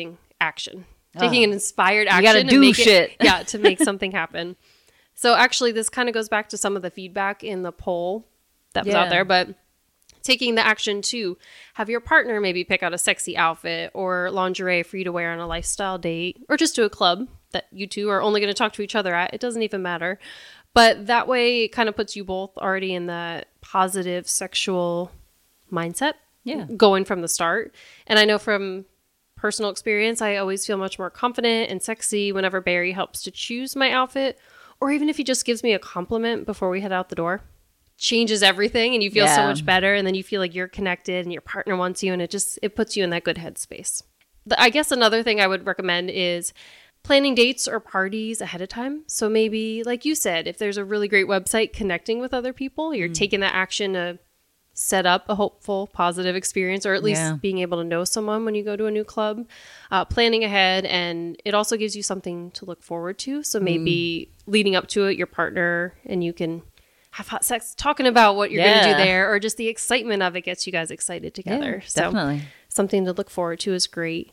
action. Taking Oh. an inspired action. You gotta to do make shit. It, yeah, to make something happen. So actually, this kind of goes back to some of the feedback in the poll that was Yeah. out there, but taking the action to have your partner maybe pick out a sexy outfit or lingerie for you to wear on a lifestyle date, or just to a club that you two are only going to talk to each other at. It doesn't even matter. But that way it kind of puts you both already in that positive sexual mindset. Yeah. Going from the start. And I know from personal experience, I always feel much more confident and sexy whenever Barry helps to choose my outfit, or even if he just gives me a compliment before we head out the door. Changes everything, and you feel so Yeah. much better, and then you feel like you're connected and your partner wants you, and it just it puts you in that good headspace. The, I guess another thing I would recommend is planning dates or parties ahead of time. So maybe, like you said, if there's a really great website connecting with other people, you're Mm. taking that action to set up a hopeful, positive experience, or at least Yeah. being able to know someone when you go to a new club, uh, planning ahead. And it also gives you something to look forward to. So maybe Mm. leading up to it, your partner and you can have hot sex talking about what you're going to Yeah. do there, or just the excitement of it gets you guys excited together. Yeah, so definitely. something to look forward to is great.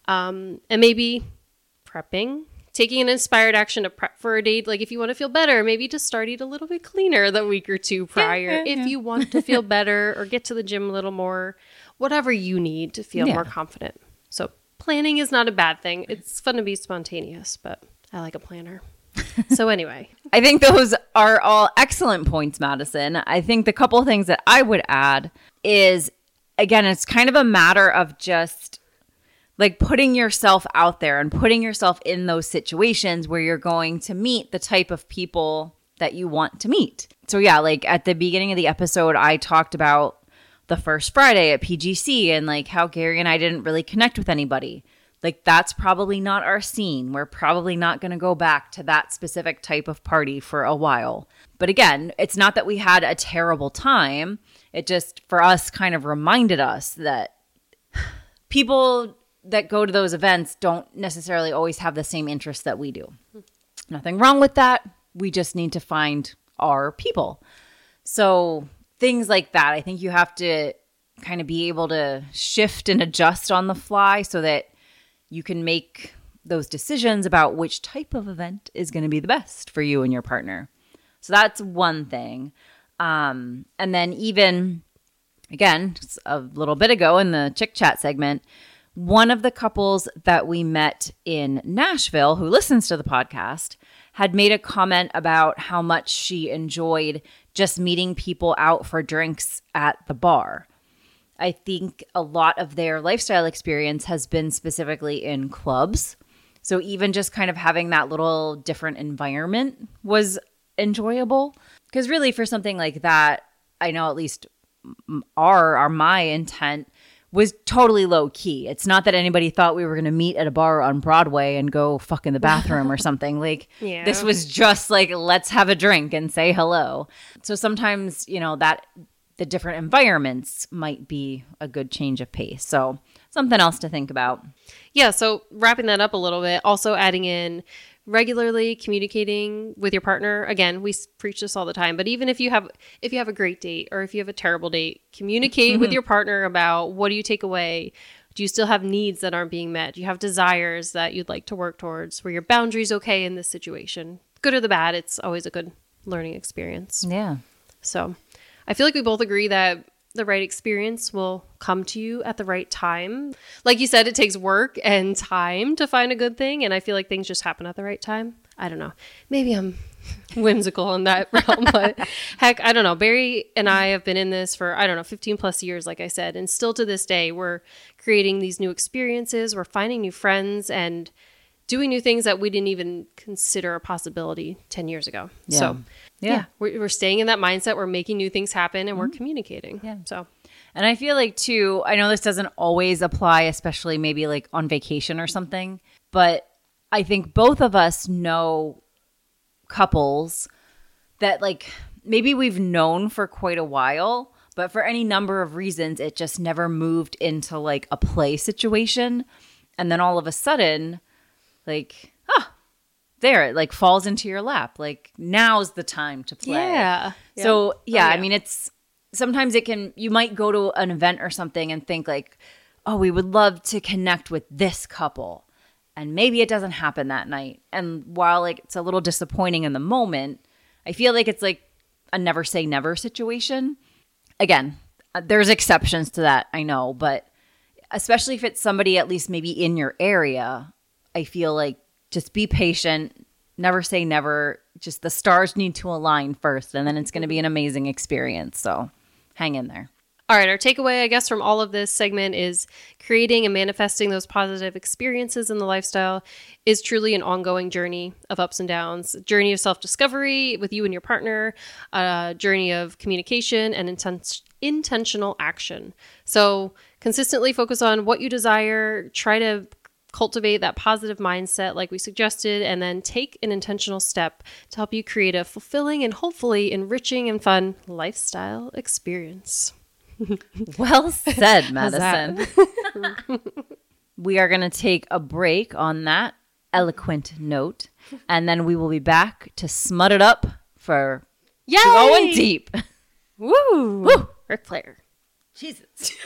Um, and maybe prepping. Taking an inspired action to prep for a date. Like if you want to feel better, maybe just start eat a little bit cleaner the week or two prior. yeah, if yeah. you want to feel better or get to the gym a little more, whatever you need to feel Yeah. more confident. So planning is not a bad thing. It's fun to be spontaneous, but I like a planner. So anyway, I think those are all excellent points, Madison. I think the couple things that I would add is, again, it's kind of a matter of just like putting yourself out there and putting yourself in those situations where you're going to meet the type of people that you want to meet. So yeah, like at the beginning of the episode, I talked about the first Friday at P G C and like how Gary and I didn't really connect with anybody. Like that's probably not our scene. We're probably not going to go back to that specific type of party for a while. But again, it's not that we had a terrible time. It just, for us, kind of reminded us that people that go to those events don't necessarily always have the same interests that we do. Nothing wrong with that. We just need to find our people. So things like that, I think you have to kind of be able to shift and adjust on the fly so that you can make those decisions about which type of event is going to be the best for you and your partner. So that's one thing. Um, and then even, again, just a little bit ago in the Chick Chat segment, one of the couples that we met in Nashville who listens to the podcast had made a comment about how much she enjoyed just meeting people out for drinks at the bar. I think a lot of their lifestyle experience has been specifically in clubs. So even just kind of having that little different environment was enjoyable. Because really for something like that, I know at least our, our my intent was totally low key. It's not that anybody thought we were going to meet at a bar on Broadway and go fuck in the bathroom or something. Like Yeah. this was just like, let's have a drink and say hello. So sometimes, you know, that the different environments might be a good change of pace. So something else to think about. yeah, so wrapping that up a little bit, also adding in regularly communicating with your partner. Again, we s- preach this all the time, but even if you have if you have a great date or if you have a terrible date, communicate with your partner about what do you take away? Do you still have needs that aren't being met? Do you have desires that you'd like to work towards? Were your boundaries okay in this situation? Good or the bad, it's always a good learning experience. Yeah. So I feel like we both agree that the right experience will come to you at the right time. Like you said, it takes work and time to find a good thing. And I feel like things just happen at the right time. I don't know. Maybe I'm whimsical in that realm, but heck, I don't know. Barry and I have been in this for, I don't know, fifteen plus years, like I said. And still to this day, we're creating these new experiences. We're finding new friends and doing new things that we didn't even consider a possibility ten years ago. Yeah. So Yeah. yeah, we're, we're staying in that mindset. We're making new things happen and we're communicating. Yeah. So And I feel like too, I know this doesn't always apply, especially maybe like on vacation or something, but I think both of us know couples that like maybe we've known for quite a while, but for any number of reasons, it just never moved into like a play situation. And then all of a sudden, like, ah, there, it like falls into your lap. Like now's the time to play. yeah. So yeah, Oh, I yeah. mean, it's sometimes it can, you might go to an event or something and think like, oh, we would love to connect with this couple. and maybe it doesn't happen that night. And while like it's a little disappointing in the moment, I feel like it's like a never say never situation. Again, uh, there's exceptions to that, I know, but especially if it's somebody at least maybe in your area, I feel like just be patient, never say never. Just the stars need to align first, and then it's going to be an amazing experience. So hang in there. All right, our takeaway, I guess, from all of this segment is creating and manifesting those positive experiences in the lifestyle is truly an ongoing journey of ups and downs, a journey of self-discovery with you and your partner, a journey of communication and inten- intentional action. So consistently focus on what you desire, try to cultivate that positive mindset like we suggested, and then take an intentional step to help you create a fulfilling and hopefully enriching and fun lifestyle experience. Well said, Madison. We are going to take a break on that eloquent note, and then we will be back to smut it up for Yay! Going Deep. Woo! Woo! Ric Flair. Jesus.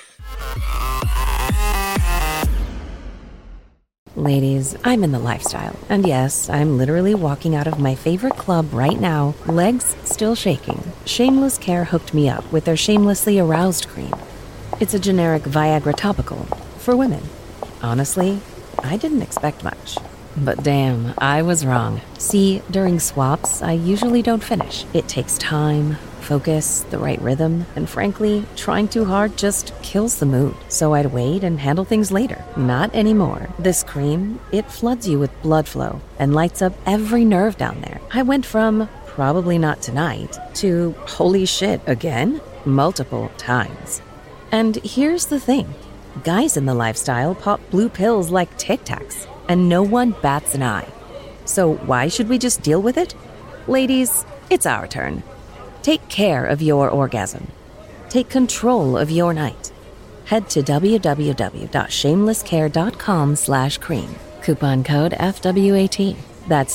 Ladies, I'm in the lifestyle. And yes, I'm literally walking out of my favorite club right now, legs still shaking. Shameless Care hooked me up with their Shamelessly Aroused Cream. It's a generic Viagra topical for women. Honestly, I didn't expect much. But damn, I was wrong. See, during swaps, I usually don't finish. It takes time, focus, the right rhythm, and frankly, trying too hard just kills the mood. So I'd wait and handle things later. Not anymore. This cream, it floods you with blood flow and lights up every nerve down there. I went from probably not tonight to holy shit again multiple times. And here's the thing. Guys in the lifestyle pop blue pills like Tic Tacs, and no one bats an eye. So why should we just deal with it? Ladies, it's our turn. Take care of your orgasm. Take control of your night. Head to www.shamelesscare.com slash cream. Coupon code F W A T. That's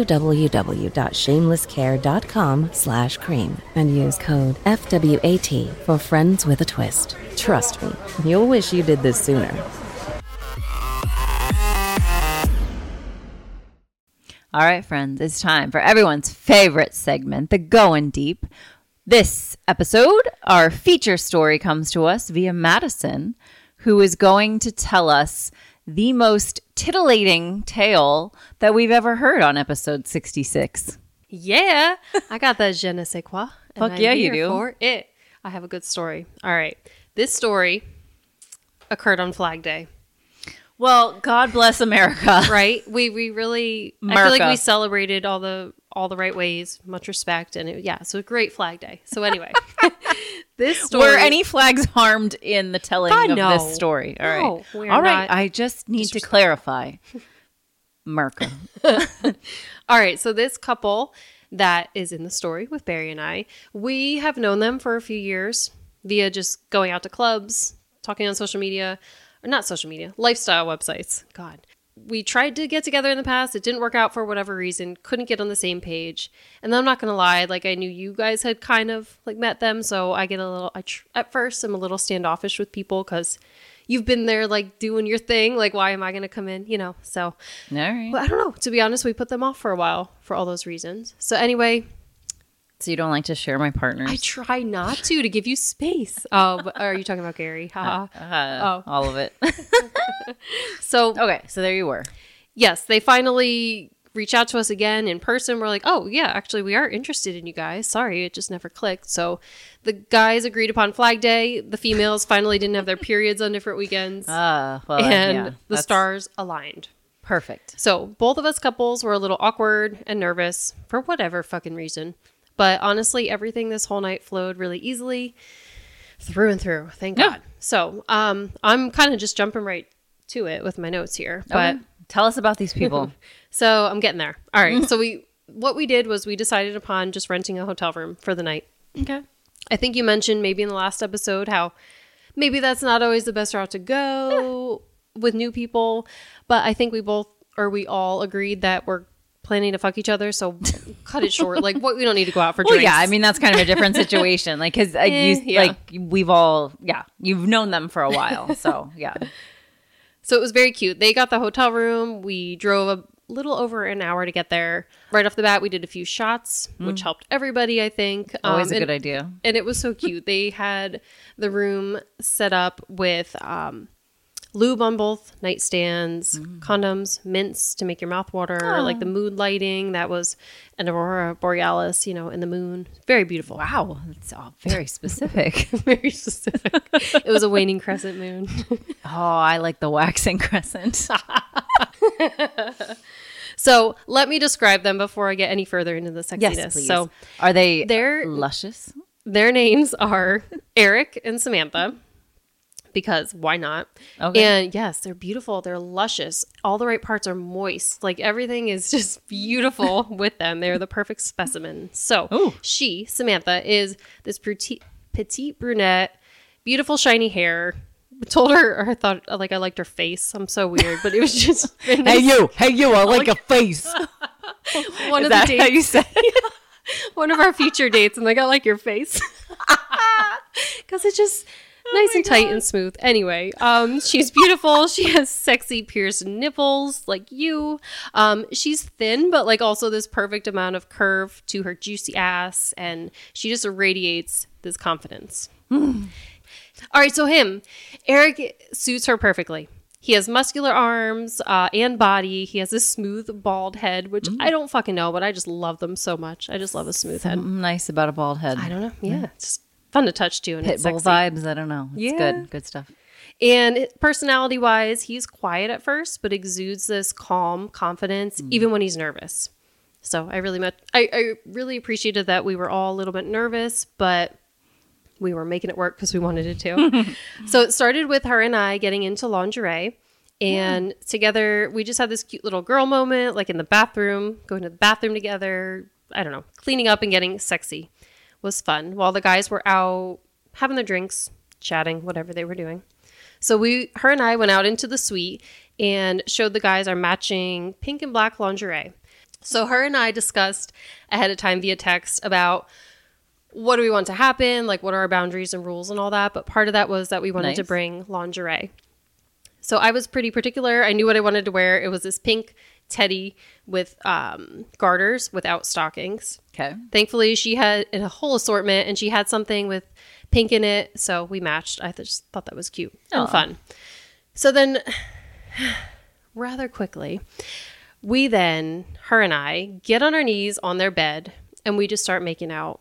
www.shamelesscare.com slash cream. And use code F W A T for friends with a twist. Trust me, you'll wish you did this sooner. All right, friends, it's time for everyone's favorite segment, the Going Deep. This episode, our feature story comes to us via Madison, who is going to tell us the most titillating tale that we've ever heard on episode sixty-six. Yeah, I got that je ne sais quoi. Fuck I'm yeah, you here do. For it. I have a good story. All right. This story occurred on Flag Day. Well, God bless America. Right? We we really I America. feel like we celebrated all the all the right ways, much respect, and it, yeah, so a great Flag Day. So anyway, this story. Were any flags harmed in the telling God, of no. this story? All right. No, we are All right. not. I just need to clarify. America. All right, so this couple that is in the story with Barry and I, we have known them for a few years via just going out to clubs, talking on social media, or not social media, lifestyle websites. God. We tried to get together in the past. It didn't work out for whatever reason. Couldn't get on the same page. And then I'm not going to lie, like I knew you guys had kind of like met them. So I get a little, I tr- at first I'm a little standoffish with people because you've been there like doing your thing. Like, why am I going to come in? You know, so. All right. Well, I don't know. To be honest, we put them off for a while for all those reasons. So anyway, So you don't like to share my partners? I try not to, to give you space. Oh, but are you talking about Gary? Haha. Uh, Oh. All of it. So, Okay, so there you were. yes, they finally reach out to us again in person. We're like, oh, yeah, actually, we are interested in you guys. Sorry, it just never clicked. So the guys agreed upon Flag Day. The females finally didn't have their periods on different weekends. Uh, well, and yeah, the that's stars aligned. Perfect. So both of us couples were a little awkward and nervous for whatever fucking reason. But honestly, everything this whole night flowed really easily through and through. Thank Yeah. God. So um, I'm kind of just jumping right to it with my notes here. But Okay. Tell us about these people. so I'm getting there. All right. So we what we did was we decided upon just renting a hotel room for the night. Okay. I think you mentioned maybe in the last episode how maybe that's not always the best route to go with new people. But I think we both or we all agreed that we're planning to fuck each other, so cut it short. Like, what we don't need to go out for Well, drinks. yeah, I mean that's kind of a different situation. Like, because uh, Eh, you, yeah. like we've all, yeah, you've known them for a while, so yeah. So it was very cute. They got the hotel room. We drove a little over an hour to get there. Right off the bat, we did a few shots, which helped everybody, I think. Always Um, a and- good idea. And it was so cute. They had the room set up with um, lube on both nightstands, condoms, mints to make your mouth water, like the mood lighting. That was an aurora borealis, you know, in the moon. Very beautiful. Wow, that's all very specific. Very specific. It was a waning crescent moon. Oh, I like the waxing crescent. So let me describe them before I get any further into the sexiness. Yes, please. So Are they they're luscious? their names are Eric and Samantha, because why not? Okay. And yes, they're beautiful. They're luscious. All the right parts are moist. Like everything is just beautiful with them. They're the perfect specimen. So Ooh. she, Samantha, is this petite, petite brunette, beautiful shiny hair. Told her, or I thought like I liked her face. I'm so weird, but it was just Hey you, hey you, I like your face. one Is of that the how dates. you say it? One of our feature dates. I'm like, I like your face. Because it's just nice and tight and smooth. Anyway, um, she's beautiful. She has sexy pierced nipples like you. Um, she's thin, but like also this perfect amount of curve to her juicy ass. And she just radiates this confidence. All right, so him. Eric suits her perfectly. He has muscular arms uh, and body. He has a smooth, bald head, which I don't fucking know, but I just love them so much. I just love a smooth head. Something nice about a bald head. I don't know. Yeah, it's just fun to touch too, and it's Pitbull sexy. vibes. I don't know. It's Yeah. good. Good stuff. And personality wise, he's quiet at first, but exudes this calm confidence, even when he's nervous. So I really met. I, I really appreciated that we were all a little bit nervous, but we were making it work because we wanted it to. So it started with her and I getting into lingerie. And together, we just had this cute little girl moment, like in the bathroom, going to the bathroom together. I don't know, cleaning up and getting sexy was fun while the guys were out having their drinks, chatting, whatever they were doing. So we, her and I went out into the suite and showed the guys our matching pink and black lingerie. So her and I discussed ahead of time via text about what do we want to happen, like what are our boundaries and rules and all that. But part of that was that we wanted Nice. to bring lingerie. So I was pretty particular. I knew what I wanted to wear. It was this pink teddy with um, garters without stockings. Okay. Thankfully, she had a whole assortment and she had something with pink in it. So we matched. I th- just thought that was cute and Aw. fun. So then, rather quickly, we then, her and I, get on our knees on their bed and we just start making out.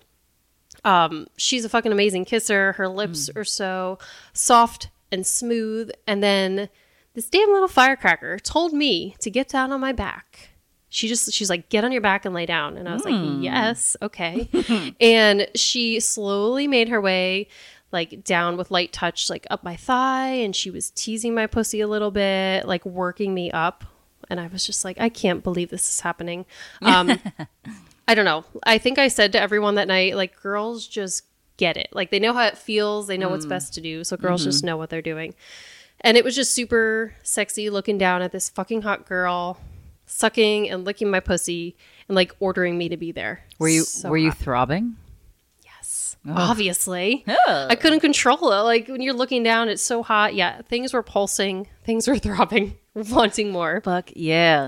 Um, she's a fucking amazing kisser. Her lips are so soft and smooth. And then this damn little firecracker told me to get down on my back. She just, she's like, get on your back and lay down. And I was like, yes, okay. And she slowly made her way like down with light touch, like up my thigh. And she was teasing my pussy a little bit, like working me up. And I was just like, I can't believe this is happening. Um, I don't know. I think I said to everyone that night, like, girls just get it. Like, they know how it feels. They know what's best to do. So girls just know what they're doing. And it was just super sexy looking down at this fucking hot girl, sucking and licking my pussy and like ordering me to be there. Were you So were you hot. throbbing? Yes. Obviously. Ugh. I couldn't control it. Like, when you're looking down, it's so hot. Yeah. Things were pulsing. Things were throbbing. Wanting more. Fuck yeah.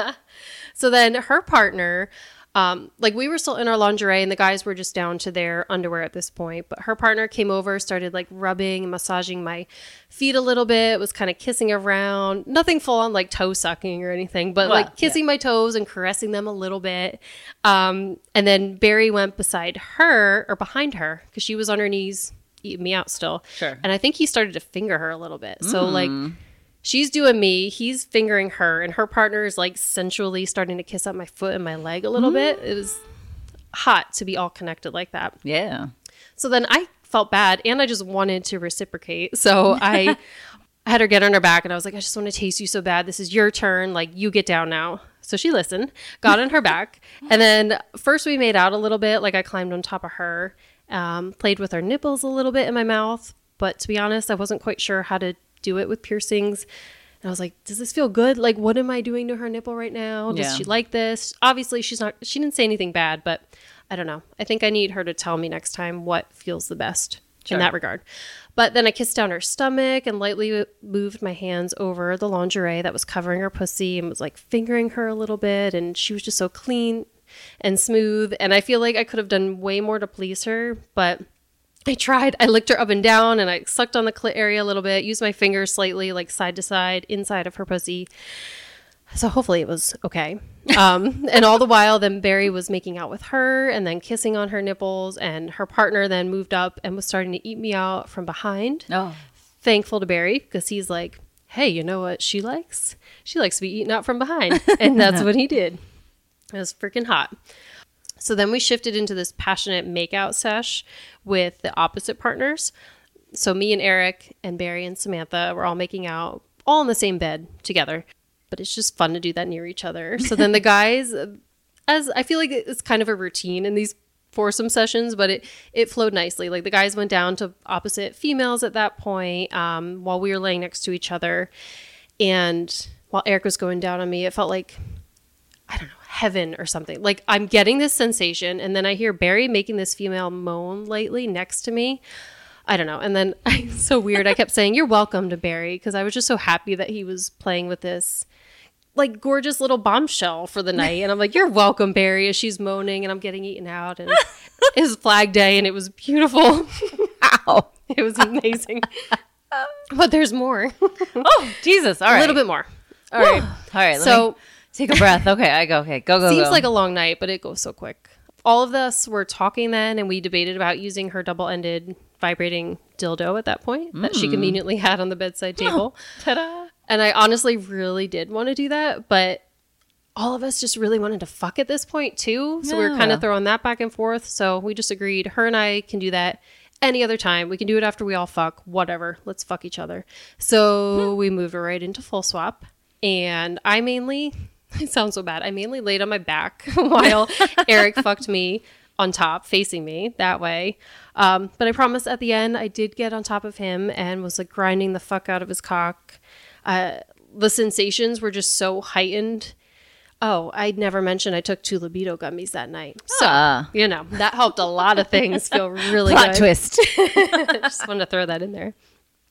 So then her partner, um, like we were still in our lingerie and the guys were just down to their underwear at this point. But her partner came over, started like rubbing and massaging my feet a little bit, was kind of kissing around. Nothing full on like toe sucking or anything, but Well, like kissing my toes and caressing them a little bit. Um, and then Barry went beside her or behind her because she was on her knees eating me out still. Sure. And I think he started to finger her a little bit. So like... she's doing me, he's fingering her, and her partner is like sensually starting to kiss up my foot and my leg a little bit. It was hot to be all connected like that. Yeah. So then I felt bad and I just wanted to reciprocate. So I had her get on her back and I was like, I just want to taste you so bad. This is your turn. Like, you get down now. So she listened, got on her back. And then first we made out a little bit. Like, I climbed on top of her, um, played with her nipples a little bit in my mouth. But to be honest, I wasn't quite sure how to do it with piercings. And I was like, does this feel good? Like, what am I doing to her nipple right now? Does Yeah. she like this? Obviously, she's not, she didn't say anything bad, but I don't know. I think I need her to tell me next time what feels the best Sure. in that regard. But then I kissed down her stomach and lightly moved my hands over the lingerie that was covering her pussy and was like fingering her a little bit. And she was just so clean and smooth. And I feel like I could have done way more to please her, but I tried. I licked her up and down and I sucked on the clit area a little bit, used my fingers slightly like side to side inside of her pussy. So hopefully it was okay. Um, and all the while, then Barry was making out with her and then kissing on her nipples. And her partner then moved up and was starting to eat me out from behind. Oh. Thankful to Barry because he's like, hey, you know what she likes? She likes to be eaten out from behind. And that's what he did. It was freaking hot. So then we shifted into this passionate makeout sesh with the opposite partners. So me and Eric and Barry and Samantha were all making out all in the same bed together. But it's just fun to do that near each other. So then the guys, as I feel like it's kind of a routine in these foursome sessions, but it, it flowed nicely. Like the guys went down to opposite females at that point um, while we were laying next to each other. And while Eric was going down on me, it felt like, I don't know, heaven or something. Like I'm getting this sensation. And then I hear Barry making this female moan lightly next to me. I don't know. And then it's so weird. I kept saying, you're welcome to Barry because I was just so happy that he was playing with this like gorgeous little bombshell for the night. And I'm like, you're welcome, Barry, as she's moaning and I'm getting eaten out. And it was Flag Day and it was beautiful. Ow. It was amazing. But there's more. Oh, Jesus. All right. A little bit more. All Woo. right. All right. Let So me take a breath. Okay. I go. Okay. Go, go, seems go. like a long night, but it goes so quick. All of us were talking then and we debated about using her double-ended vibrating dildo at that point mm. that she conveniently had on the bedside table. Ta-da. And I honestly really did want to do that, but all of us just really wanted to fuck at this point too. So yeah. we were kind of throwing that back and forth. So we just agreed her and I can do that any other time. We can do it after we all fuck, whatever. Let's fuck each other. So we moved her right into full swap. And I mainly, it sounds so bad, I mainly laid on my back while Eric fucked me on top, facing me that way. Um, but I promise at the end, I did get on top of him and was like grinding the fuck out of his cock. Uh, the sensations were just so heightened. Oh, I'd never mentioned I took two libido gummies that night. So, Ah. you know, that helped a lot of things feel really Plot good. twist. Just wanted to throw that in there.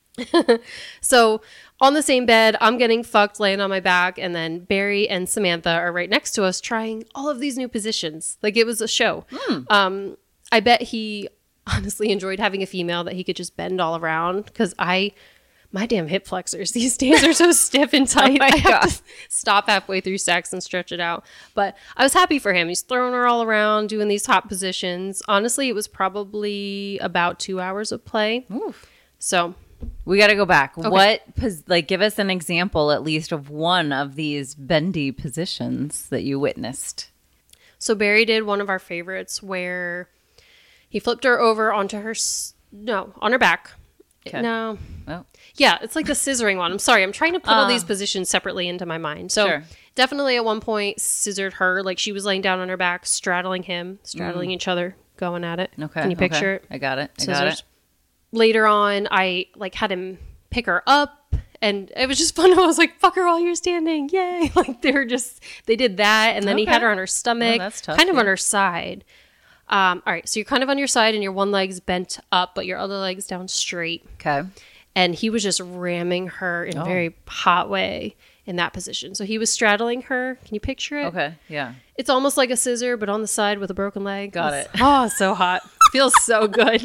So on the same bed, I'm getting fucked laying on my back. And then Barry and Samantha are right next to us trying all of these new positions. Like it was a show. Mm. Um, I bet he honestly enjoyed having a female that he could just bend all around because I... My damn hip flexors these days are so stiff and tight. Oh my I have God. to stop halfway through sex and stretch it out. But I was happy for him. He's throwing her all around, doing these hot positions. Honestly, it was probably about two hours of play. Oof. So we got to go back. Okay. What, pos- like, give us an example at least of one of these bendy positions that you witnessed. So Barry did one of our favorites where he flipped her over onto her, s- no, on her back. Okay. No. Well, Yeah, it's like the scissoring one. I'm sorry. I'm trying to put all Uh, these positions separately into my mind. So Sure. definitely at one point scissored her. Like she was laying down on her back, straddling him, straddling each other, going at it. okay. Can you picture okay. it? I got it. I got Scissors. it. Later on, I like had him pick her up. And it was just fun. I was like, fuck her while you're standing. Yay. Like they were just, they did that. And then he Okay. had her on her stomach, Oh, that's tough, kind of yeah. on her side. Um, all right. So you're kind of on your side and your one leg's bent up, but your other leg's down straight. Okay. And he was just ramming her in a Oh. very hot way in that position. So he was straddling her. Can you picture it? Okay. Yeah. It's almost like a scissor, but on the side with a broken leg. Got It's- it. Oh, so hot. Feels so good.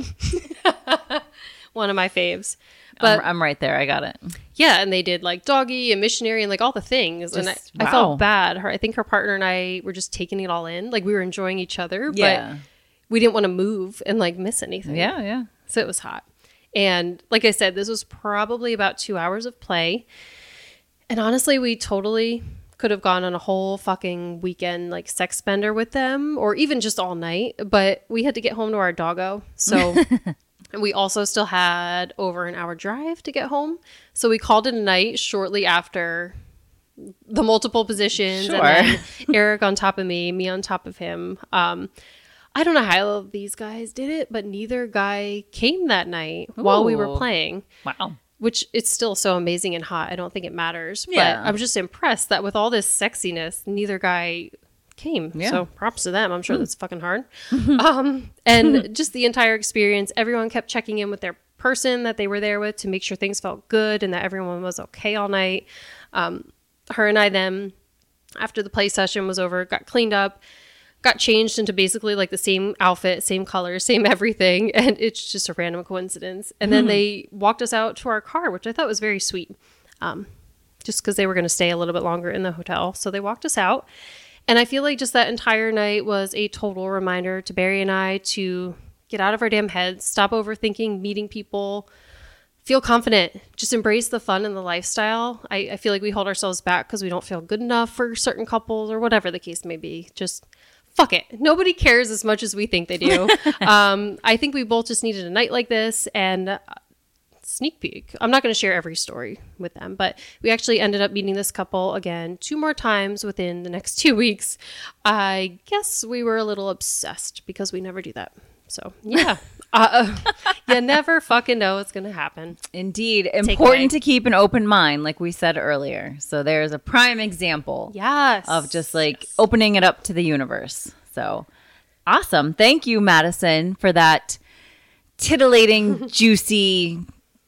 One of my faves. But I'm, I'm right there. I got it. yeah, and they did like doggy and missionary and like all the things. and I, Just- I wow. felt bad. Her, I think her partner and I were just taking it all in. Like we were enjoying each other, Yeah. but we didn't want to move and like miss anything. Yeah. Yeah. So it was hot. And like I said, this was probably about two hours of play. And honestly, we totally could have gone on a whole fucking weekend like sex bender with them or even just all night. But we had to get home to our doggo. So and we also still had over an hour drive to get home. So we called it a night shortly after the multiple positions. Sure. And then Eric on top of me, me on top of him. Um, I don't know how these guys did it, but neither guy came that night while we were Ooh. playing, Wow. which it's still so amazing and hot. I don't think it matters. Yeah. But I was just impressed that with all this sexiness, neither guy came. Yeah. So props to them. I'm sure that's fucking hard. um, and just the entire experience, everyone kept checking in with their person that they were there with to make sure things felt good and that everyone was okay all night. Um, her and I then, after the play session was over, got cleaned up, got changed into basically like the same outfit, same color, same everything. And it's just a random coincidence. And then they walked us out to our car, which I thought was very sweet. Um, just because they were going to stay a little bit longer in the hotel. So they walked us out. And I feel like just that entire night was a total reminder to Barry and I to get out of our damn heads, stop overthinking, meeting people, feel confident, just embrace the fun and the lifestyle. I, I feel like we hold ourselves back because we don't feel good enough for certain couples or whatever the case may be. Just fuck it. Nobody cares as much as we think they do. um, I think we both just needed a night like this and uh, sneak peek. I'm not going to share every story with them, but we actually ended up meeting this couple again two more times within the next two weeks. I guess we were a little obsessed because we never do that. So yeah, uh, you never fucking know what's going to happen. Indeed. away. Important to keep an open mind, like we said earlier. So there's a prime example Yes. of just like opening it up to the universe. So awesome. Thank you, Madison, for that titillating, juicy,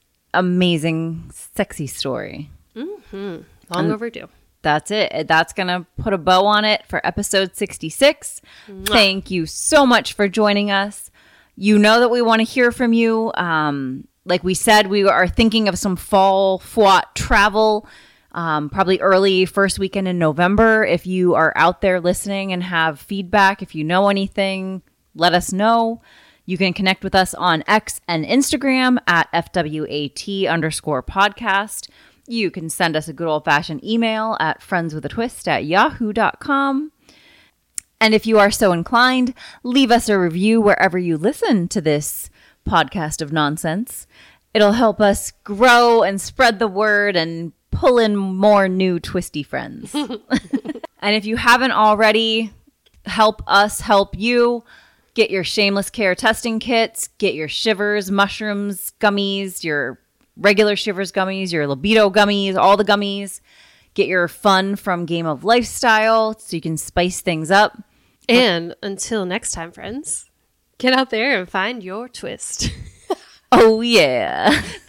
amazing, sexy story. Long Um, overdue. That's it. That's going to put a bow on it for episode sixty-six. Thank you so much for joining us. You know that we want to hear from you. Um, like we said, we are thinking of some fall F W A T travel, um, probably early first weekend in November. If you are out there listening and have feedback, if you know anything, let us know. You can connect with us on X and Instagram at F W A T underscore podcast. You can send us a good old-fashioned email at friendswithatwist at yahoo dot com. And if you are so inclined, leave us a review wherever you listen to this podcast of nonsense. It'll help us grow and spread the word and pull in more new twisty friends. And if you haven't already, help us help you. Get your Shameless Care testing kits. Get your Shivers, mushrooms, gummies, your regular Shivers gummies, your libido gummies, all the gummies. Get your fun from Game of Lifestyle so you can spice things up. And until next time, friends, get out there and find your twist. Oh, yeah.